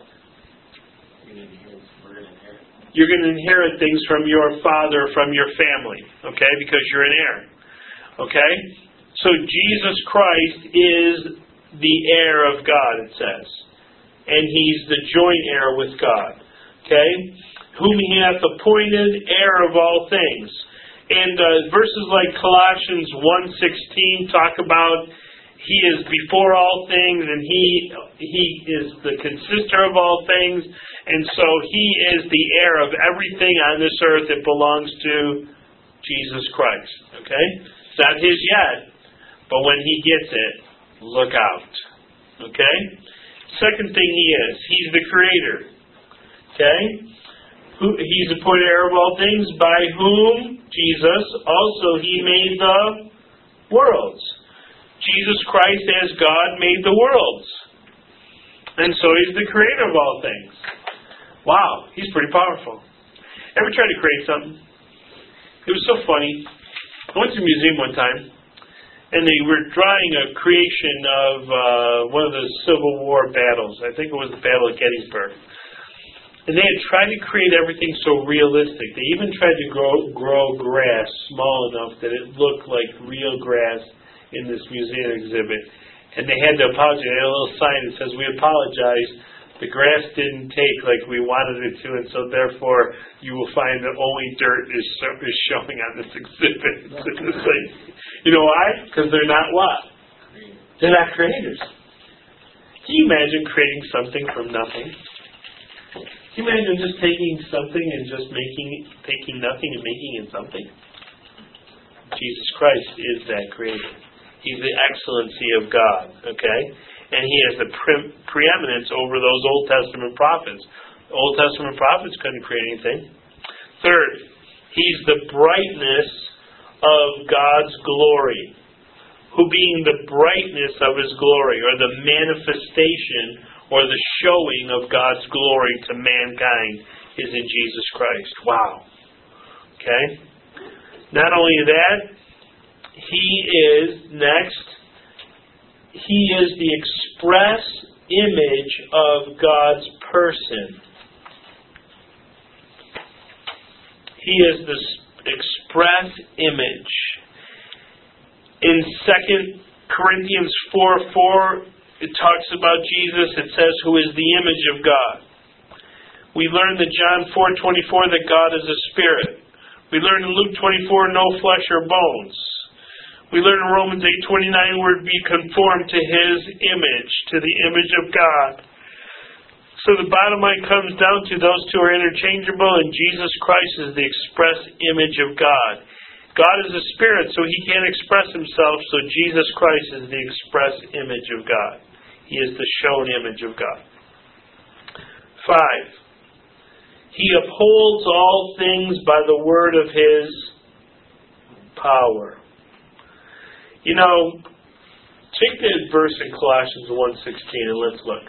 S1: You're going to inherit things from your father, from your family. Okay, because you're an heir. Okay? So Jesus Christ is the heir of God, it says. And he's the joint heir with God. Okay? Whom he hath appointed heir of all things. And verses like Colossians 1:16 talk about he is before all things, and he is the consister of all things, and so he is the heir of everything on this earth that belongs to Jesus Christ. Okay? It's not his yet, but when he gets it, look out. Okay? Second thing he's the creator. Okay? He's appointed heir of all things, by whom, Jesus, also he made the worlds. Jesus Christ, as God, made the worlds. And so he's the creator of all things. Wow, he's pretty powerful. Ever tried to create something? It was so funny. I went to a museum one time, and they were drawing a creation of one of the Civil War battles. I think it was the Battle of Gettysburg. And they had tried to create everything so realistic. They even tried to grow grass small enough that it looked like real grass in this museum exhibit. And they had to apologize. They had a little sign that says, "We apologize. The grass didn't take like we wanted it to, and so therefore you will find that only dirt is showing on this exhibit." It's like, you know why? Because they're not what? They're not creators. Can you imagine creating something from nothing? Can you imagine just taking something and just taking nothing and making it something? Jesus Christ is that creator. He's the excellency of God, okay? And he has the preeminence over those Old Testament prophets. The Old Testament prophets couldn't create anything. Third, he's the brightness of God's glory. Who being the brightness of his glory, or the manifestation, or the showing of God's glory to mankind, is in Jesus Christ. Wow. Okay? Not only that, he is the express image of God's person. He is the express image. In 2 Corinthians 4:4, it talks about Jesus. It says, who is the image of God. We learned in John 4:24 that God is a spirit. We learned in Luke 24, no flesh or bones. We learn in Romans 8:29, we're to be conformed to his image, to the image of God. So the bottom line comes down to those two are interchangeable, and Jesus Christ is the express image of God. God is a spirit, so he can't express himself, so Jesus Christ is the express image of God. He is the shown image of God. 5. He upholds all things by the word of His power. You know, take that verse in Colossians 1:16 and let's look.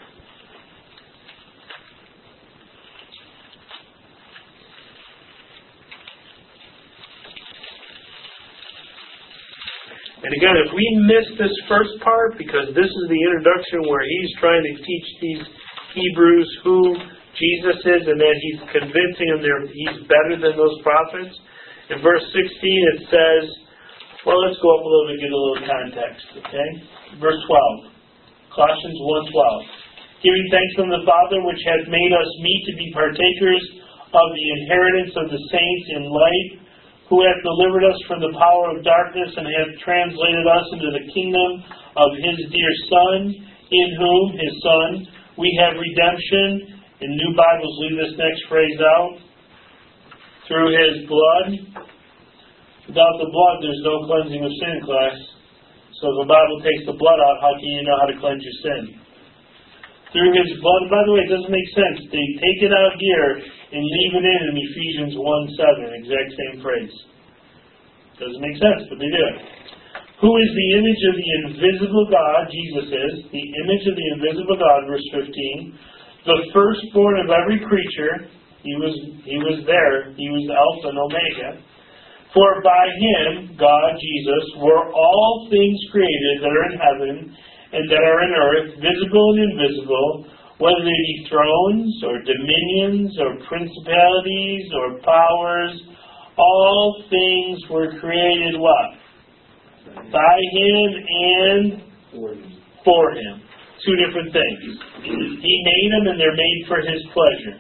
S1: And again, if we miss this first part, because this is the introduction where he's trying to teach these Hebrews who Jesus is and that he's convincing them he's better than those prophets. In verse 16 it says, well, let's go up a little bit and get a little context, okay? Verse 12, Colossians 1:12. Giving thanks to the Father which hath made us meet to be partakers of the inheritance of the saints in light, who hath delivered us from the power of darkness and hath translated us into the kingdom of His dear Son, in whom, His Son, we have redemption. And new Bibles leave this next phrase out. Through His blood. Without the blood, there's no cleansing of sin, class. So if the Bible takes the blood out, how can you know how to cleanse your sin? Through His blood, by the way, it doesn't make sense. They take it out here and leave it in Ephesians 1:7, exact same phrase. Doesn't make sense, but they do. Who is the image of the invisible God? Jesus is. The image of the invisible God, verse 15. The firstborn of every creature. He was there. He was Alpha and Omega. For by Him, God, Jesus, were all things created that are in heaven and that are in earth, visible and invisible, whether they be thrones or dominions or principalities or powers, all things were created what? By Him and for Him. Two different things. He made them and they're made for His pleasure.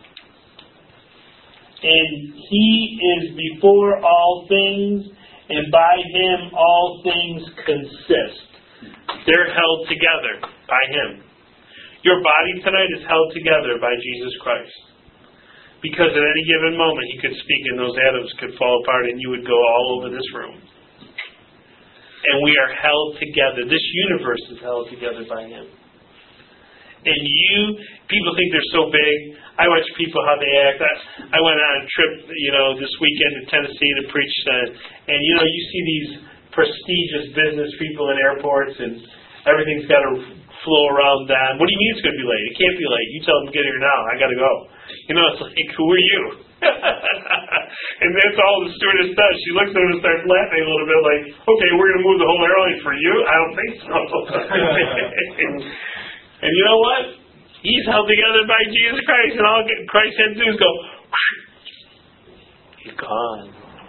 S1: And He is before all things, and by Him all things consist. They're held together by Him. Your body tonight is held together by Jesus Christ. Because at any given moment He could speak and those atoms could fall apart and you would go all over this room. And we are held together. This universe is held together by Him. And people think they're so big. I watch people how they act. I went on a trip, this weekend to Tennessee to preach. And you see these prestigious business people in airports and everything's got to flow around them. What do you mean it's going to be late? It can't be late. You tell them to get here now. I got to go. It's like, who are you? And that's all the stewardess does. She looks at him and starts laughing a little bit like, okay, we're going to move the whole airline for you? I don't think so. And you know what? He's held together by Jesus Christ, and all Christ had to do is go, he's gone.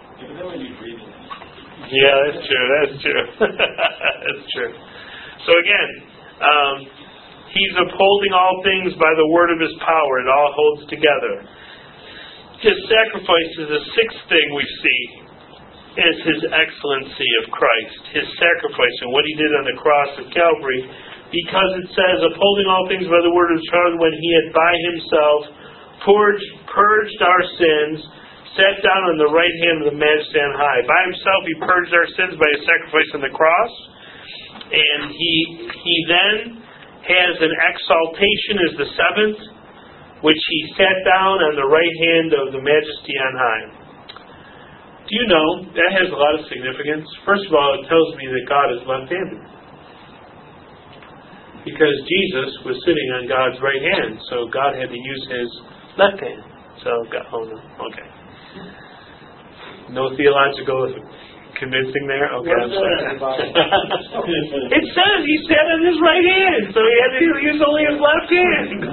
S1: Yeah, that's true. That's true. So again, He's upholding all things by the word of His power. It all holds together. His sacrifice is the sixth thing we see, is His excellency of Christ. His sacrifice and what He did on the cross of Calvary, because it says, upholding all things by the word of His power, when He had by Himself purged our sins, sat down on the right hand of the Majesty on high. By Himself He purged our sins by His sacrifice on the cross. And he then has an exaltation as the seventh, which He sat down on the right hand of the Majesty on high. Do you know, that has a lot of significance. First of all, it tells me that God is left-handed. Because Jesus was sitting on God's right hand, so God had to use His left hand. Okay. No theological convincing there? Okay, I'm sorry. It says He sat on His right hand, so He had to use only His left hand.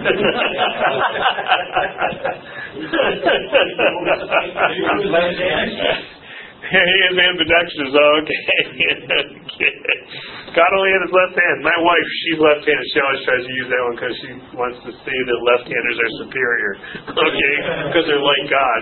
S1: He has ambidextrous, okay. God only had His left hand. My wife, she's left-handed. She always tries to use that one because she wants to say that left-handers are superior. Okay? Because they're like God.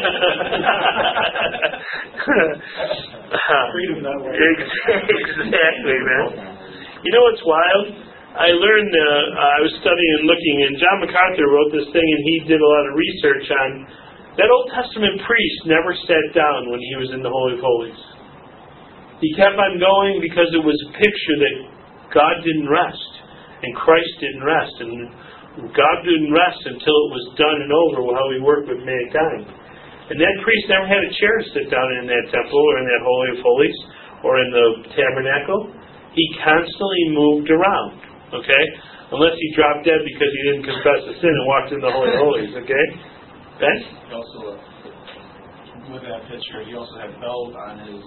S3: Freedom that way.
S1: Exactly, man. You know what's wild? I learned, I was studying and looking, and John MacArthur wrote this thing, and he did a lot of research on that Old Testament priest never sat down when he was in the Holy of Holies. He kept on going because it was a picture that God didn't rest, and Christ didn't rest. And God didn't rest until it was done and over how He worked with mankind. And that priest never had a chair to sit down in that temple or in that Holy of Holies or in the tabernacle. He constantly moved around, okay? Unless he dropped dead because he didn't confess the sin and walked in the Holy of Holies, okay? Ben?
S8: He also, with that picture, he also had bells on his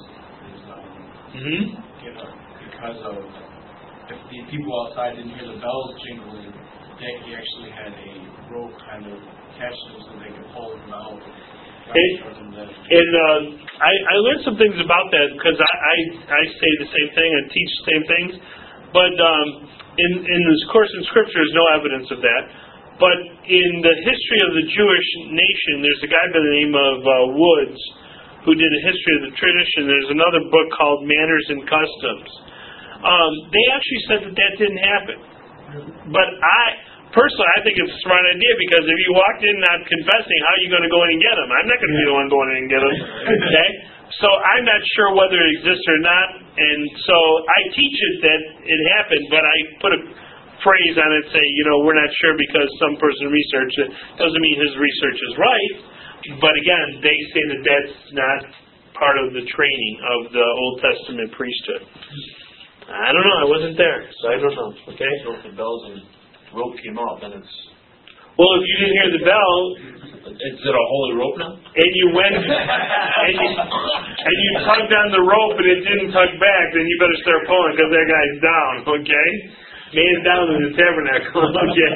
S8: because of, if the people outside didn't hear the bells jingling, he actually had a rope kind of attached to him so they could pull him out.
S1: I learned some things about that because I say the same thing and teach the same things, but in this course in Scripture there's no evidence of that. But in the history of the Jewish nation, there's a guy by the name of Woods who did a history of the tradition. There's another book called Manners and Customs. They actually said that didn't happen. But personally, I think it's a smart idea because if you walked in not confessing, how are you going to go in and get them? I'm not going to be the one going in and get them. Okay? So I'm not sure whether it exists or not. And so I teach it that it happened, but I put a phrase on it, say, we're not sure because some person researched it. Doesn't mean his research is right. But again, they say that that's not part of the training of the Old Testament priesthood. I don't know. I wasn't there, so I don't know. Okay?
S6: So if the bells and rope came out, then it's...
S1: Well, if you didn't hear the bell...
S6: Is it a holy rope now?
S1: And you went and you tugged on the rope and it didn't tug back, then you better start pulling because that guy's down, okay? Man down in the tabernacle, okay?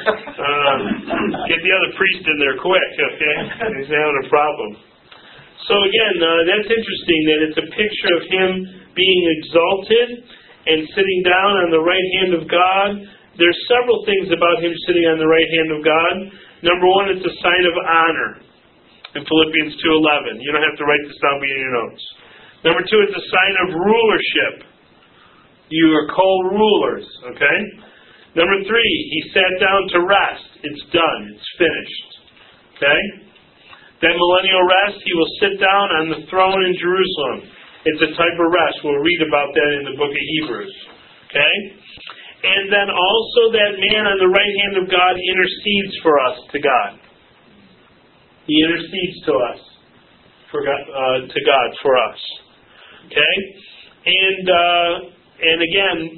S1: Get the other priest in there quick, okay? He's having a problem. So again, that's interesting that it's a picture of him being exalted and sitting down on the right hand of God. There's several things about him sitting on the right hand of God. Number one, it's a sign of honor in Philippians 2:11. You don't have to write this down in your notes. Number two, it's a sign of rulership. You are co-rulers, okay? Number three, he sat down to rest. It's done. It's finished, okay? That millennial rest, he will sit down on the throne in Jerusalem. It's a type of rest. We'll read about that in the book of Hebrews, okay? And then also that man on the right hand of God intercedes for us to God. He intercedes to us, for God, to God for us. Okay? And again,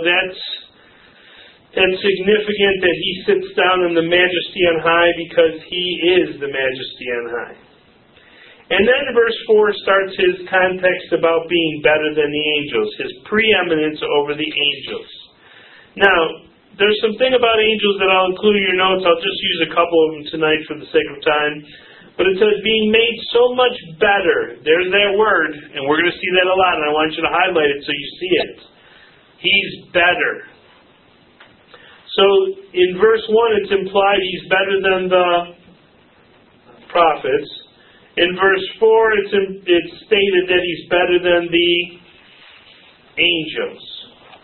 S1: that's significant that he sits down in the majesty on high because he is the majesty on high. And then verse 4 starts his context about being better than the angels, his preeminence over the angels. Now, there's something about angels that I'll include in your notes. I'll just use a couple of them tonight for the sake of time. But it says being made so much better. There's that word, and we're going to see that a lot, and I want you to highlight it so you see it. He's better. So, in verse 1, it's implied he's better than the prophets. In verse 4, it's stated that he's better than the angels.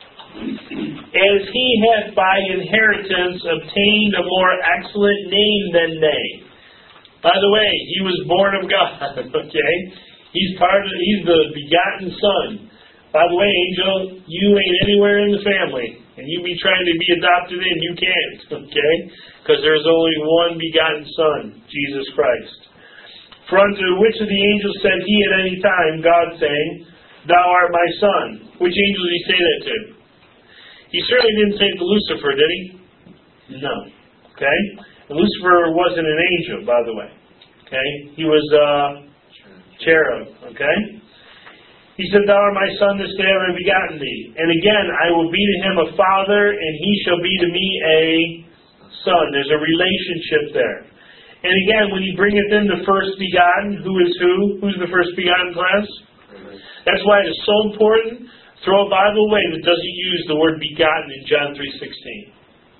S1: As he hath by inheritance obtained a more excellent name than they. By the way, he was born of God, okay? He's the begotten Son. By the way, angel, you ain't anywhere in the family. And you be trying to be adopted in, you can't, okay? Because there's only one begotten Son, Jesus Christ. For unto which of the angels said he at any time, God saying, Thou art my Son? Which angel did he say that to? He certainly didn't say it to Lucifer, did he? No. Okay? And Lucifer wasn't an angel, by the way. Okay? He was a cherub. Okay? He said, Thou art my Son, this day have I begotten thee. And again, I will be to him a father, and he shall be to me a son. There's a relationship there. And again, when he bringeth in the first begotten, who is who? Who's the first begotten class? That's why it is so important. Throw a Bible away that doesn't use the word begotten in John 3:16.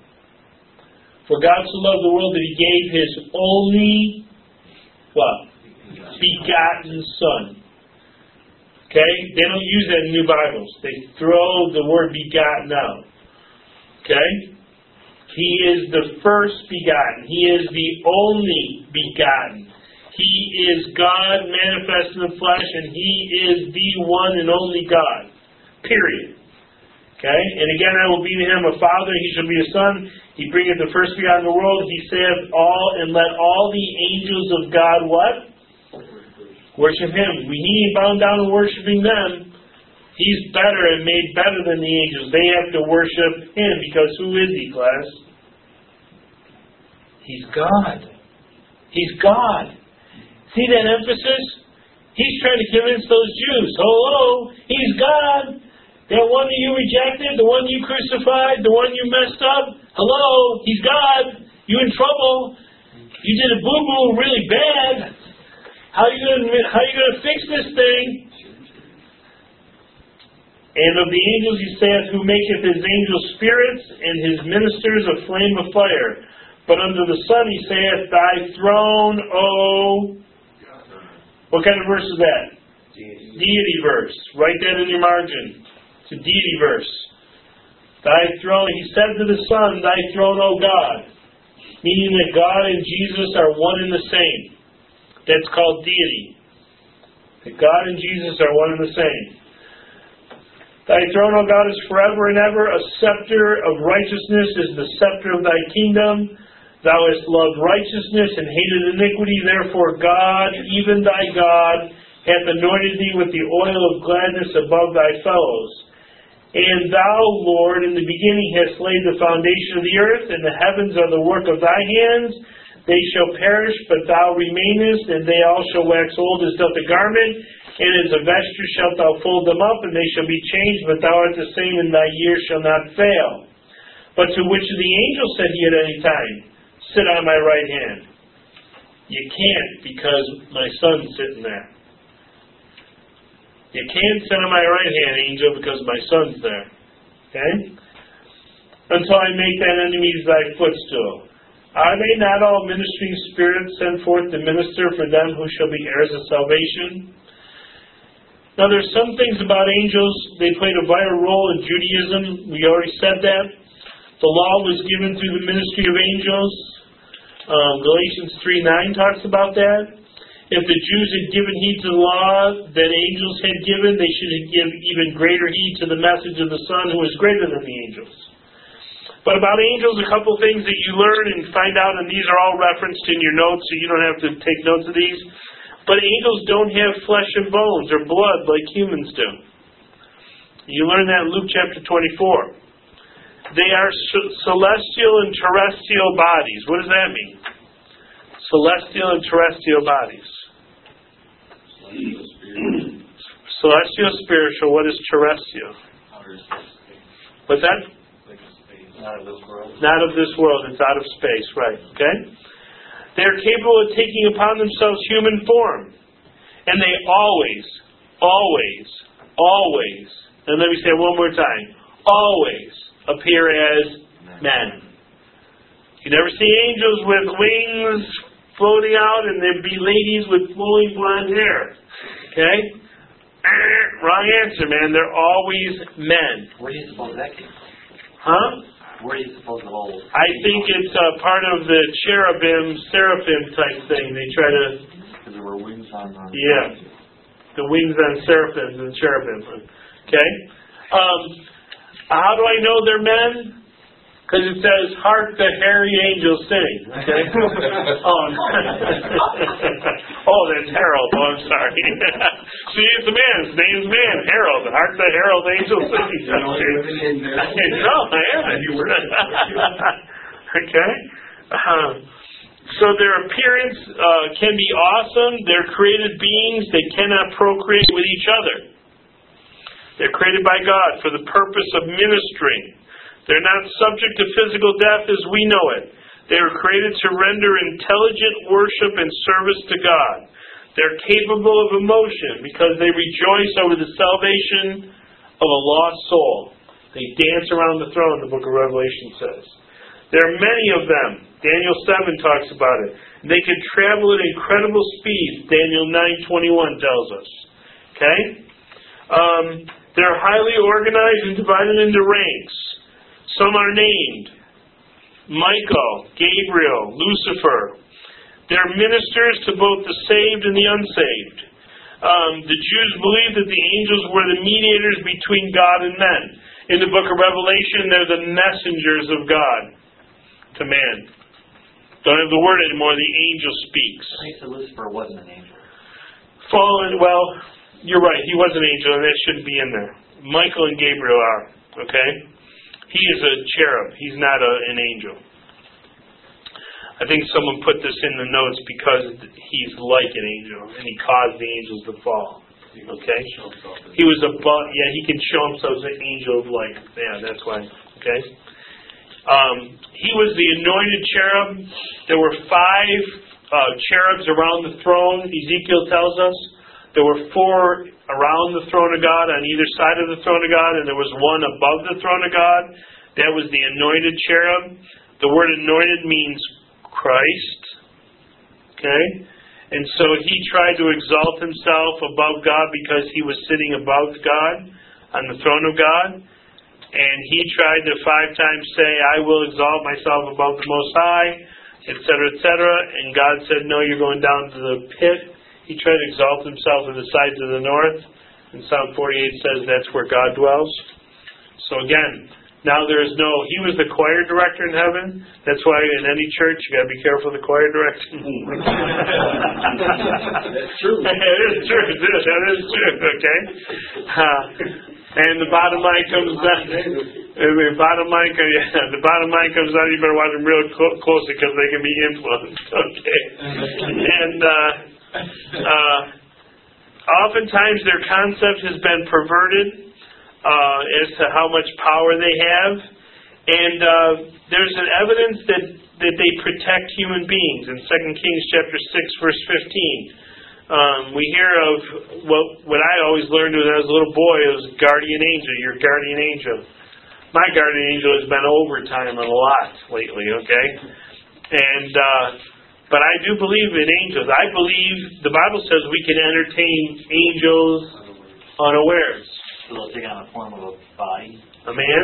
S1: For God so loved the world that he gave his only, what? Begotten Son. Okay? They don't use that in new Bibles. They throw the word begotten out. Okay? He is the first begotten. He is the only begotten. He is God manifest in the flesh, and he is the one and only God. Period. Okay? And again, I will be to him a father, he shall be a son. He bringeth the first begotten of the world. He saith all, and let all the angels of God what? Worship him. We ain't bound down to worshiping them. He's better and made better than the angels. They have to worship him, because who is he, class? He's God. He's God. See that emphasis? He's trying to convince those Jews. Hello, he's God. That one that you rejected, the one you crucified, the one you messed up. Hello, he's God. You in trouble. You did a boo-boo really bad. How you gonna fix this thing? And of the angels he saith, who maketh his angels spirits, and his ministers a flame of fire. But unto the Son he saith, thy throne, O... What kind of verse is that? Deity verse. Write that in your margin. It's a deity verse. Thy throne, he said to the Son, thy throne, O God. Meaning that God and Jesus are one and the same. That's called deity. That God and Jesus are one and the same. Thy throne, O God, is forever and ever. A scepter of righteousness is the scepter of thy kingdom. Thou hast loved righteousness and hated iniquity. Therefore God, even thy God, hath anointed thee with the oil of gladness above thy fellows. And thou, Lord, in the beginning hast laid the foundation of the earth, and the heavens are the work of thy hands. They shall perish, but thou remainest, and they all shall wax old as doth a garment, and as a vesture shalt thou fold them up, and they shall be changed, but thou art the same, and thy years shall not fail. But to which of the angels said he at any time, sit on my right hand? You can't, because my son's sitting there. You can't sit on my right hand, angel, because my son's there. Okay? Until I make that enemies thy footstool. Are they not all ministering spirits sent forth to minister for them who shall be heirs of salvation? Now there's some things about angels, they played a vital role in Judaism. We already said that. The law was given through the ministry of angels. Galatians 3:9 talks about that. If the Jews had given heed to the law that angels had given, they should have given even greater heed to the message of the Son, who is greater than the angels. But about angels, a couple things that you learn and find out, and these are all referenced in your notes, so you don't have to take notes of these. But angels don't have flesh and bones or blood like humans do. You learn that in Luke chapter 24. They are celestial and terrestrial bodies. What does that mean? Celestial and terrestrial bodies. Celestial, spiritual. What is terrestrial? What's that?
S2: Not of this world.
S1: Not of this world. It's out of space, right? Okay? They are capable of taking upon themselves human form. And they always, and let me say it one more time, always appear as men. You never see angels with wings floating out, and there'd be ladies with flowing blonde hair. Okay? Wrong answer, man. They're always men.
S2: Where do you suppose that came from?
S1: Huh?
S2: Where do you suppose the whole...
S1: I think it's part of the cherubim, seraphim type thing. They try to...
S2: Because there were wings on them.
S1: Yeah. The wings on seraphims and cherubim. Okay? How do I know they're men? Because it says, hark the hairy angels sing. Okay? Oh, that's Harold. Oh, I'm sorry. See, it's a man. His name's man, Harold. Hark the herald angels sing. No, I haven't. Okay? So their appearance can be awesome. They're created beings. They cannot procreate with each other. They're created by God for the purpose of ministering. They're not subject to physical death as we know it. They were created to render intelligent worship and service to God. They're capable of emotion because they rejoice over the salvation of a lost soul. They dance around the throne, the book of Revelation says. There are many of them. Daniel 7 talks about it. They can travel at incredible speeds, Daniel 9:21 tells us. Okay? They're highly organized and divided into ranks. Some are named Michael, Gabriel, Lucifer. They're ministers to both the saved and the unsaved. The Jews believed that the angels were the mediators between God and men. In the book of Revelation, they're the messengers of God to man. Don't have the word anymore, the angel speaks.
S2: I think Lucifer wasn't an angel.
S1: Fallen, well, you're right, he was an angel, and that shouldn't be in there. Michael and Gabriel are, okay? He is a cherub. He's not an angel. I think someone put this in the notes because he's like an angel, and he caused the angels to fall. Okay? He was above, he can show himself as an angel of light. Yeah, that's why. Okay? He was the anointed cherub. There were 5 cherubs around the throne, Ezekiel tells us. There were 4 around the throne of God, on either side of the throne of God, and there was 1 above the throne of God. That was the anointed cherub. The word anointed means Christ. Okay? And so he tried to exalt himself above God because he was sitting above God, on the throne of God. And he tried to 5 times say, I will exalt myself above the Most High, etc., etc. And God said, no, you're going down to the pit. He tried to exalt himself on the sides of the north. And Psalm 48 says that's where God dwells. So again, now there is no, he was the choir director in heaven. That's why in any church you got to be careful of the choir director.
S5: That's true.
S1: It is true. That is true. Okay. And the bottom line comes down. The bottom line comes out. You better watch them real closely because they can be influenced. Okay. And oftentimes their concept has been perverted. As to how much power they have, and there's an evidence that they protect human beings. In 2 Kings chapter 6, verse 15, we hear of what I always learned when I was a little boy. It was guardian angel. Your guardian angel. My guardian angel has been overtime a lot lately. Okay, and but I do believe in angels. I believe the Bible says we can entertain angels unawares.
S2: So they'll take on the form of a body?
S1: A man?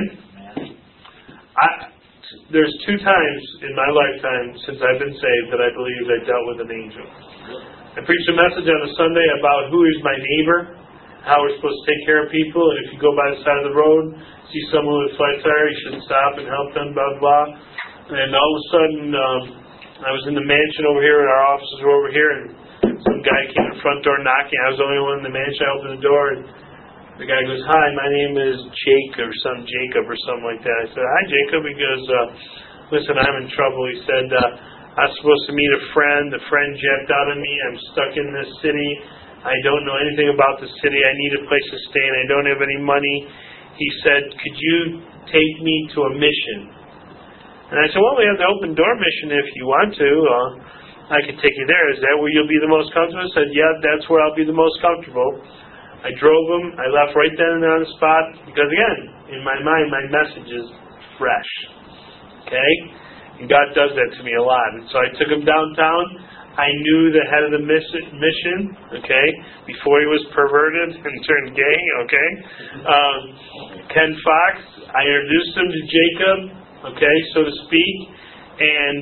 S1: There's 2 times in my lifetime since I've been saved that I believe I dealt with an angel. I preached a message on a Sunday about who is my neighbor, how we're supposed to take care of people, and if you go by the side of the road, see someone with a flat tire, you should stop and help them, blah, blah. And all of a sudden, I was in the mansion over here, and our offices were over here, and some guy came to the front door knocking. I was the only one in the mansion. I opened the door, and the guy goes, hi, my name is Jacob or something like that. I said, hi, Jacob. He goes, listen, I'm in trouble. He said, I'm supposed to meet a friend. The friend jacked out on me. I'm stuck in this city. I don't know anything about the city. I need a place to stay, and I don't have any money. He said, could you take me to a mission? And I said, well, we have the open door mission if you want to. I can take you there. Is that where you'll be the most comfortable? I said, yeah, that's where I'll be the most comfortable. I drove him. I left right then and there on the spot because, again, in my mind, my message is fresh. Okay? And God does that to me a lot. And so I took him downtown. I knew the head of the mission, okay, before he was perverted and turned gay, okay? Ken Fox, I introduced him to Jacob, okay, so to speak. And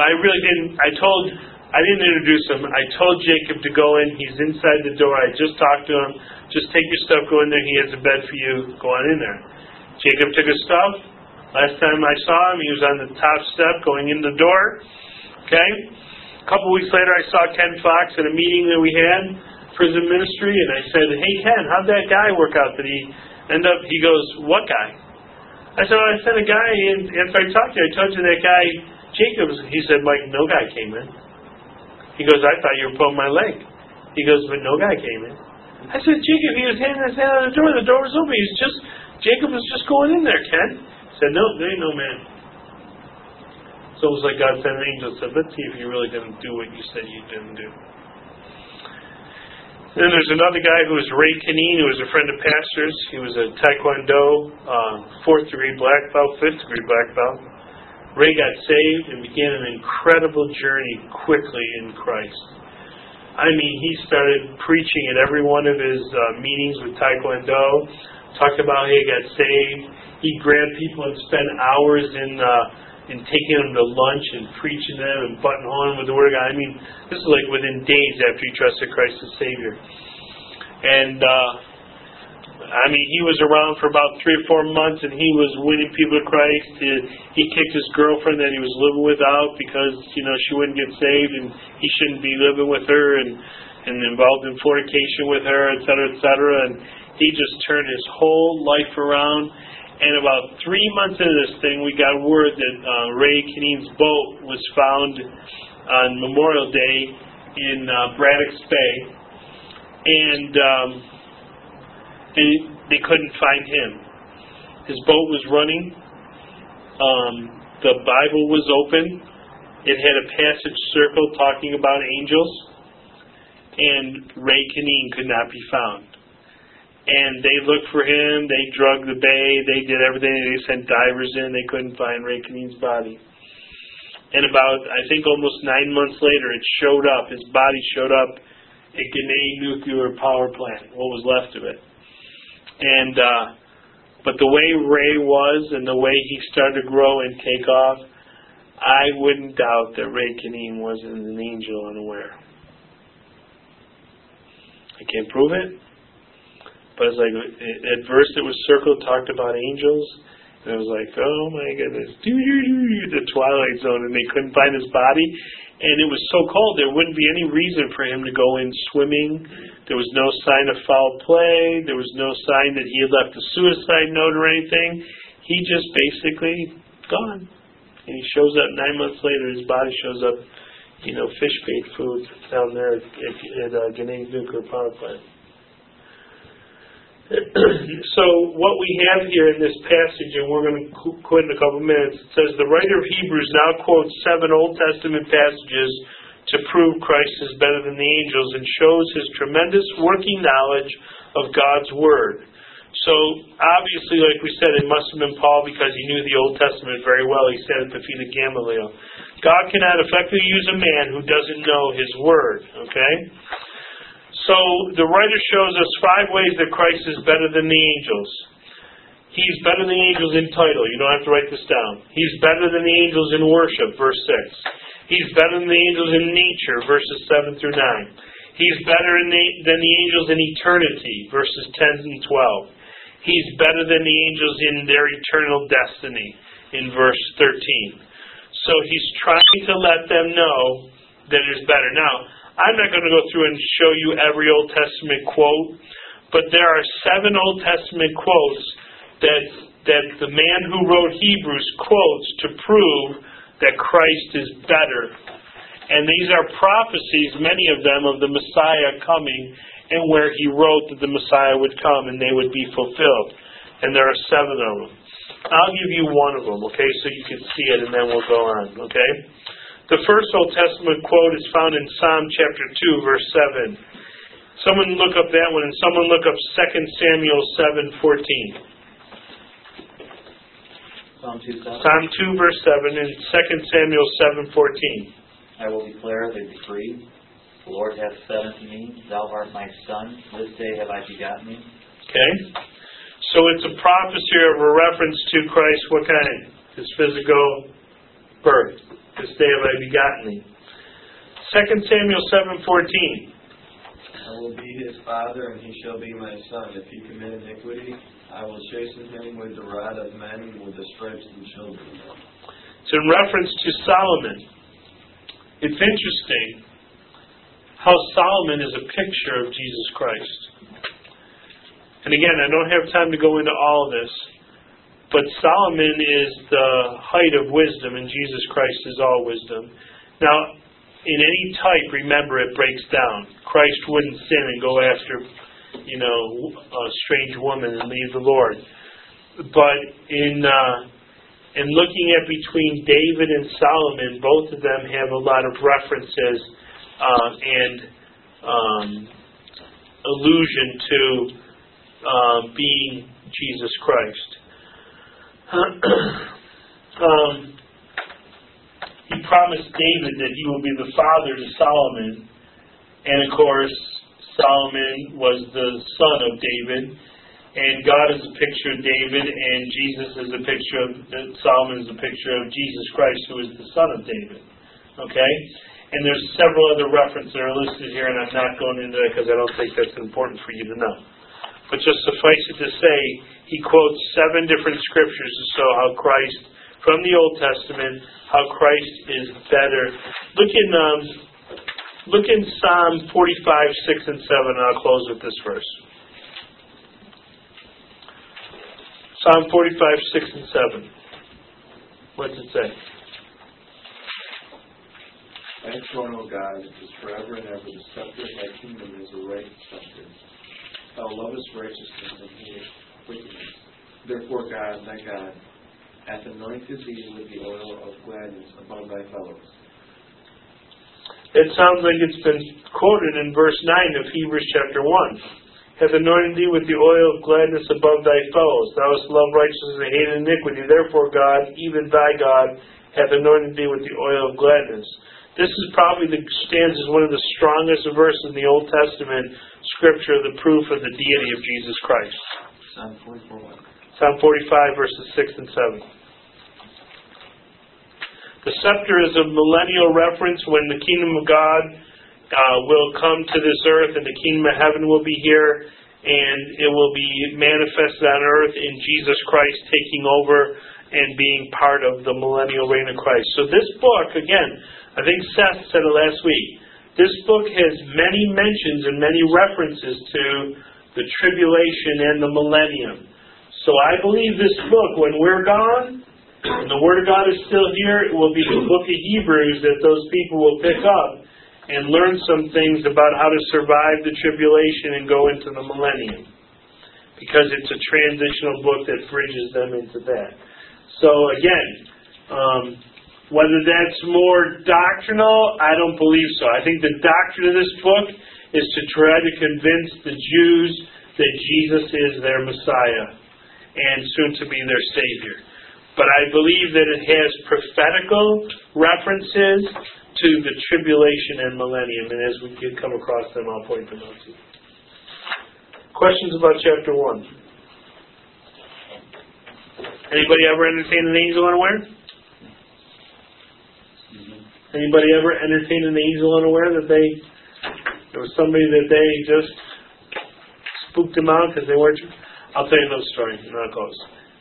S1: I didn't introduce him. I told Jacob to go in. He's inside the door. I just talked to him. Just take your stuff, go in there. He has a bed for you. Go on in there. Jacob took his stuff. Last time I saw him, he was on the top step going in the door. Okay? A couple weeks later, I saw Ken Fox at a meeting that we had, prison ministry, and I said, hey, Ken, how'd that guy work out? Did he end up, he goes, what guy? I said, well, I sent a guy in. After I talked to you, I told you that guy, Jacob, he said, Mike, no guy came in. He goes, I thought you were pulling my leg. He goes, but no guy came in. I said, Jacob, he was handing his hand on the door. The door was open. Jacob was just going in there, Ken. He said, no, there ain't no man. So it was like God sent an angel and said, let's see if you're really going to do what you said you didn't do. Then there's another guy who was Ray Kaneen, who was a friend of Pastor's. He was a Taekwondo 4th degree black belt, 5th degree black belt. Ray got saved and began an incredible journey quickly in Christ. I mean, he started preaching at every one of his meetings with Taekwondo, talked about how he got saved. He grabbed people and spent hours in taking them to lunch and preaching them and buttonholing with the Word of God. I mean, this is like within days after he trusted Christ as Savior. And I mean, he was around for about 3 or 4 months, and he was winning people to Christ. He kicked his girlfriend that he was living with out because, she wouldn't get saved, and he shouldn't be living with her, and involved in fornication with her, et cetera, et cetera. And he just turned his whole life around. And about 3 months into this thing, we got word that Ray Kineen's boat was found on Memorial Day in Braddock's Bay, and they couldn't find him. His boat was running. The Bible was open. It had a passage circled talking about angels, and Ray Kineen could not be found. And they looked for him. They drug the bay. They did everything. They sent divers in. They couldn't find Ray Kineen's body. And about, I think, almost 9 months later, it showed up. His body showed up at Ginna Nuclear Power Plant, what was left of it. And but the way Ray was and the way he started to grow and take off, I wouldn't doubt that Ray Kineen wasn't an angel unaware. I can't prove it, but it's like at verse that was circled talked about angels, and it was like, oh my goodness, the Twilight Zone, and they couldn't find his body. And it was so cold, there wouldn't be any reason for him to go in swimming. There was no sign of foul play. There was no sign that he had left a suicide note or anything. He just basically gone. And he shows up 9 months later. His body shows up, fish bait food down there at Ginna Nuclear Power Plant. So what we have here in this passage, and we're going to quit in a couple minutes, it says the writer of Hebrews now quotes 7 Old Testament passages to prove Christ is better than the angels and shows his tremendous working knowledge of God's Word. So obviously, like we said, it must have been Paul because he knew the Old Testament very well. He said at the feet of Gamaliel. God cannot effectively use a man who doesn't know his Word. Okay? So the writer shows us 5 ways that Christ is better than the angels. He's better than the angels in title. You don't have to write this down. He's better than the angels in worship, verse 6. He's better than the angels in nature, verses 7 through 9. He's better than the angels in eternity, verses 10 and 12. He's better than the angels in their eternal destiny, in verse 13. So he's trying to let them know that it's better. Now, I'm not going to go through and show you every Old Testament quote, but there are 7 Old Testament quotes that the man who wrote Hebrews quotes to prove that Christ is better. And these are prophecies, many of them, of the Messiah coming and where he wrote that the Messiah would come and they would be fulfilled. And there are 7 of them. I'll give you one of them, okay, so you can see it and then we'll go on, okay? The first Old Testament quote is found in Psalm chapter 2, verse 7. Someone look up that one, and someone look up 2 Samuel 7:14.
S2: Psalm 2,
S1: Psalm 2, verse 7, and 2 Samuel 7:14.
S2: I will declare the decree. The Lord hath said unto me, Thou art my son, this day have I begotten thee.
S1: Okay? So it's a prophecy of a reference to Christ, what kind? His physical birth. This day have I begotten thee. 2 Samuel 7:14.
S4: I will be his father, and he shall be my son. If he commit iniquity, I will chasten him with the rod of men and with the stripes of children.
S1: It's in reference to Solomon. It's interesting how Solomon is a picture of Jesus Christ. And again, I don't have time to go into all of this, but Solomon is the height of wisdom, and Jesus Christ is all wisdom. Now, in any type, remember, it breaks down. Christ wouldn't sin and go after, a strange woman and leave the Lord. But in looking at between David and Solomon, both of them have a lot of references and allusion to being Jesus Christ. He promised David that he will be the father to Solomon, and of course Solomon was the son of David, and God is a picture of David, and Solomon is a picture of Jesus Christ, who is the son of David. Okay? And there's several other references that are listed here, and I'm not going into that because I don't think that's important for you to know. but just suffice it to say, he quotes 7 different scriptures to show how Christ, from the Old Testament, how Christ is better. Look in Psalm 45, 6, and 7, and I'll close with this verse. Psalm 45, 6, and 7. What does it say?
S6: Thy throne, O God, is forever and ever. The scepter of thy kingdom is a right scepter. Thou lovest righteousness and hatest wickedness. Therefore God, thy God, hath anointed thee with the oil of gladness above thy fellows.
S1: It sounds like it's been quoted in verse 9 of Hebrews chapter 1. Hath anointed thee with the oil of gladness above thy fellows. Thou hast loved righteousness and hated iniquity. Therefore God, even thy God, hath anointed thee with the oil of gladness. This is probably stands as one of the strongest verses in the Old Testament scripture, the proof of the deity of Jesus Christ.
S2: Psalm 44.
S1: Psalm 45, verses 6 and 7. The scepter is a millennial reference when the kingdom of God will come to this earth, and the kingdom of heaven will be here, and it will be manifested on earth in Jesus Christ taking over and being part of the millennial reign of Christ. So this book, again, I think Seth said it last week, this book has many mentions and many references to the tribulation and the millennium. So I believe this book, when we're gone, and the Word of God is still here, it will be the book of Hebrews that those people will pick up and learn some things about how to survive the tribulation and go into the millennium. Because it's a transitional book that bridges them into that. So again, whether that's more doctrinal, I don't believe so. I think the doctrine of this book is to try to convince the Jews that Jesus is their Messiah and soon to be their Savior. But I believe that it has prophetical references to the tribulation and millennium. And as we come across them, I'll point them out to you. Questions about chapter 1? Anybody ever entertain an angel unaware? Anybody ever entertain an angel unaware that there was somebody that they just spooked them out because they weren't? I'll tell you another story, and I'll close.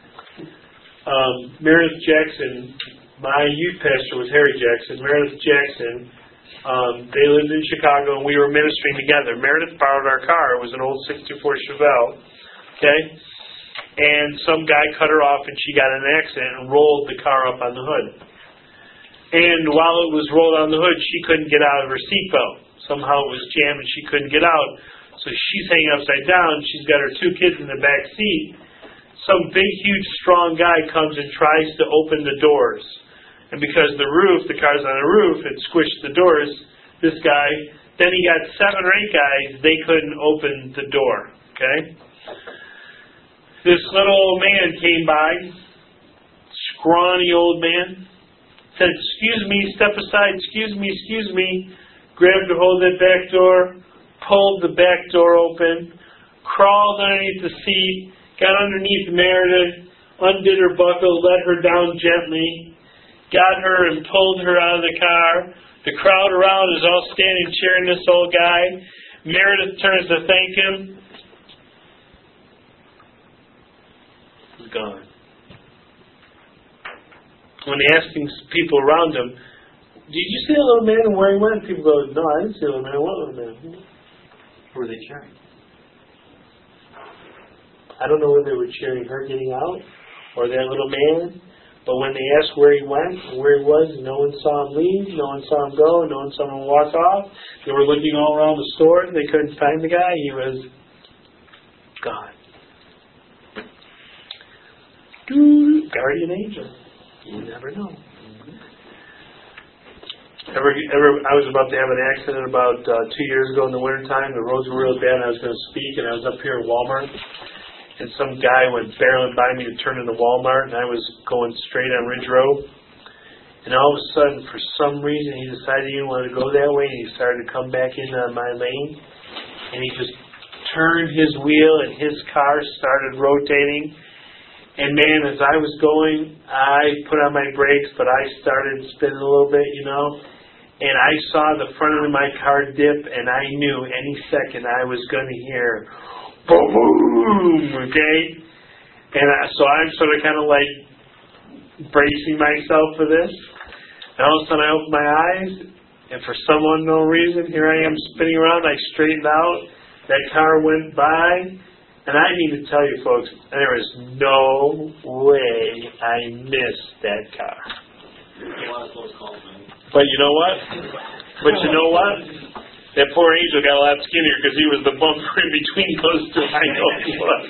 S1: Meredith Jackson, my youth pastor was Harry Jackson. Meredith Jackson, they lived in Chicago, and we were ministering together. Meredith borrowed our car. It was an old 64 Chevelle. Okay? And some guy cut her off, and she got in an accident and rolled the car up on the hood. And while it was rolled on the hood, she couldn't get out of her seatbelt. Somehow it was jammed and she couldn't get out. So she's hanging upside down. She's got her 2 kids in the back seat. Some big, huge, strong guy comes and tries to open the doors. And because the car's on the roof, it squished the doors. This guy, then he got 7 or 8 guys, they couldn't open the door. Okay? This little old man came by, scrawny old man, said, "Excuse me, step aside, excuse me, grabbed a hold of that back door, pulled the back door open, crawled underneath the seat, got underneath Meredith, undid her buckle, let her down gently, got her and pulled her out of the car. The crowd around is all standing cheering this old guy. Meredith turns to thank him. He's gone. When asking people around him, "Did you see the little man and where he went?" People go, "No, I didn't see the little man. What little man?"
S2: Who were they cheering?
S1: I don't know whether they were cheering her getting out or that little man. But when they asked where he went and where he was, no one saw him leave, no one saw him go, no one saw him walk off. They were looking all around the store. They couldn't find the guy. He was gone. Guardian angel. You never know. I was about to have an accident about 2 years ago in the wintertime. The roads were really bad and I was going to speak, and I was up here at Walmart. And some guy went barreling by me to turn into Walmart, and I was going straight on Ridge Road. And all of a sudden, for some reason, he decided he didn't want to go that way, and he started to come back into my lane. And he just turned his wheel, and his car started rotating. And man, as I was going, I put on my brakes, but I started spinning a little bit, And I saw the front of my car dip, and I knew any second I was going to hear, boom, okay? And so I'm sort of kind of like bracing myself for this. And all of a sudden I open my eyes, and for some unknown reason, here I am spinning around. I straightened out. That car went by. And I need to tell you folks, there is no way I missed that car. But you know what? That poor angel got a lot skinnier because he was the bumper in between those two. I know he was.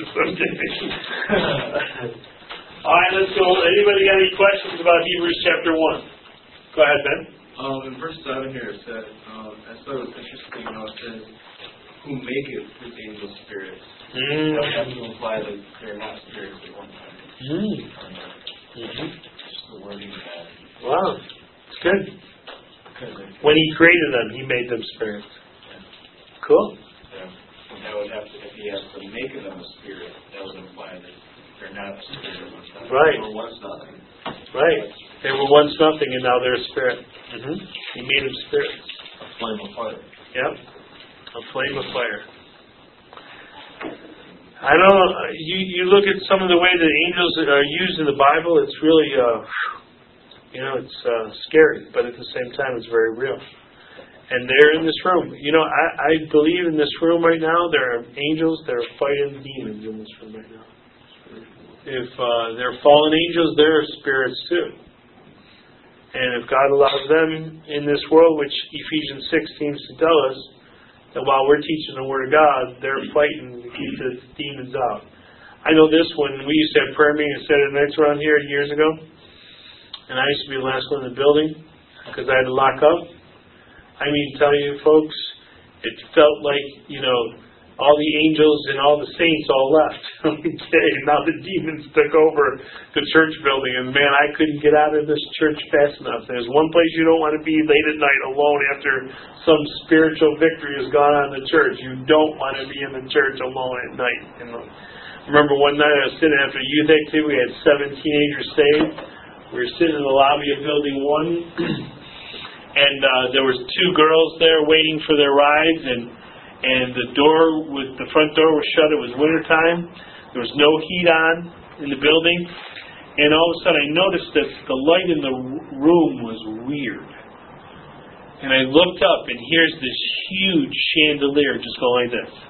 S1: Okay. All right, let's go. Anybody got any questions about Hebrews chapter 1? Go ahead, Ben.
S5: In verse 7 here it said, I thought it was interesting how it says, who maketh his angel spirits. That would have to imply that they're not spirits at one time. Just the wording of that.
S1: Wow, it's good. When he created them, he made them spirits. Cool.
S5: Yeah. And that would have to, if he has to make them a spirit, that would imply that they're not a spirit at one time.
S1: Right.
S5: Or once nothing.
S1: Right. They were once nothing, and now they're a spirit. He made them spirits.
S5: A flame of fire.
S1: Yep. A flame of fire. I know you look at some of the way that angels are used in the Bible. It's really, it's scary, but at the same time, it's very real. And they're in this room. I believe in this room right now there are angels that are fighting demons in this room right now. If they're fallen angels, they're spirits too. And if God allows them in this world, which Ephesians 6 seems to tell us, that while we're teaching the Word of God, they're fighting to keep the demons out. I know this when we used to have prayer meetings Saturday nights around here years ago, and I used to be the last one in the building because I had to lock up. I mean, tell you folks, it felt like, all the angels and all the saints all left. Okay, now the demons took over the church building, and man, I couldn't get out of this church fast enough. There's one place you don't want to be late at night alone after some spiritual victory has gone on in the church. You don't want to be in the church alone at night. I remember one night I was sitting after a youth activity. We had 7 teenagers saved. We were sitting in the lobby of Building 1, and there was 2 girls there waiting for their rides, and the front door was shut. It was wintertime. There was no heat on in the building. And all of a sudden I noticed that the light in the room was weird. And I looked up, and here's this huge chandelier just going like this.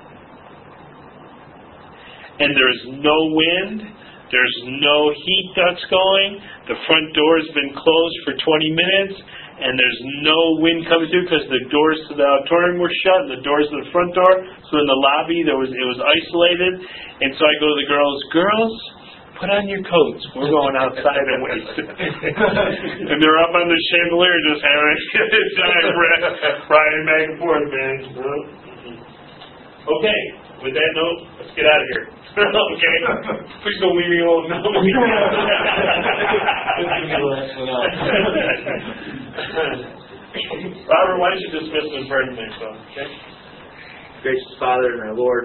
S1: And there's no wind. There's no heat that's going. The front door has been closed for 20 minutes. And there's no wind coming through because the doors to the auditorium were shut and the doors to the front door. So in the lobby, it was isolated. And so I go to the girls, put on your coats. We're going outside and wait. And they're up on the chandelier just having a good time, riding back and forth, man. Okay, with that note, let's get out of here. Okay? Please don't leave me alone. No. Robert, why don't you dismiss the prayer tonight, okay?
S2: Gracious Father and our Lord,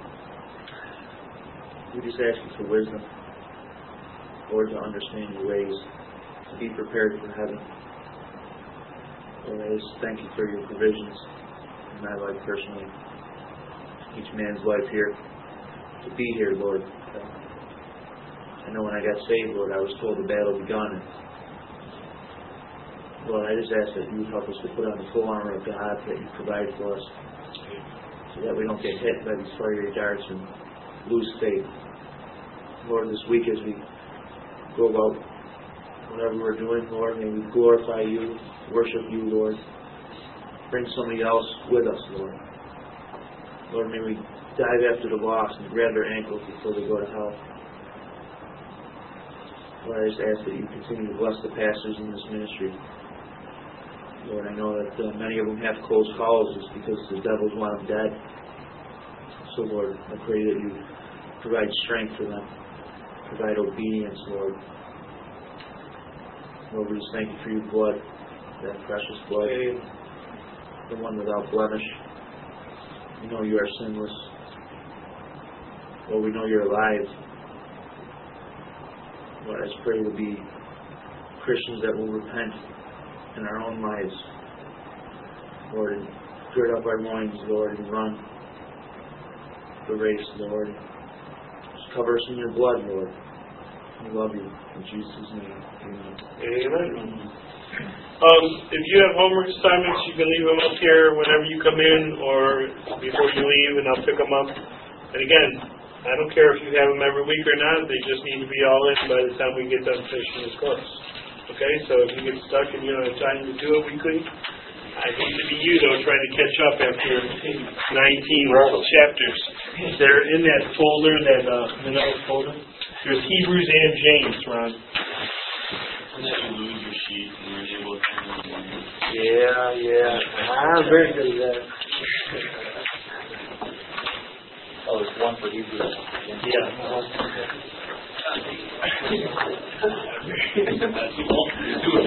S2: we just ask you for wisdom, Lord, to understand your ways, to be prepared for heaven. Lord, I just thank you for your provisions in my life personally, each man's life here, to be here, Lord. I know when I got saved, Lord, I was told the battle begun. Lord, I just ask that you would help us to put on the full armor of God that you provide for us, so that we don't get hit by these fiery darts and lose faith. Lord, this week as we go about whatever we're doing, Lord, may we glorify you, worship you, Lord. Bring somebody else with us, Lord. Lord, may we dive after the lost and grab their ankles before they go to hell. Lord, I just ask that you continue to bless the pastors in this ministry. Lord, I know that many of them have close calls just because the devils want them dead. So, Lord, I pray that you provide strength for them, provide obedience, Lord. Lord, we just thank you for your blood, that precious blood, the one without blemish. We know you are sinless. Lord, we know you're alive. Lord, I just pray we'll be Christians that will repent in our own lives. Lord, and gird up our loins, Lord, and run
S9: the race, Lord. Just cover us in your blood, Lord. We love you. In Jesus' name, amen.
S1: Amen. If you have homework assignments, you can leave them up here whenever you come in or before you leave, and I'll pick them up. And again, I don't care if you have them every week or not. They just need to be all in by the time we get done finishing this course. Okay? So if you get stuck and you don't have time to do it weekly, I hate to be you, though, trying to catch up after 19 chapters. They're in that folder, that middle folder. There's Hebrews and James, Ron.
S4: And then you lose your sheet and you're able to
S9: Yeah. I'm very good at that.
S2: Oh, there's one for Hebrews.
S1: Yeah.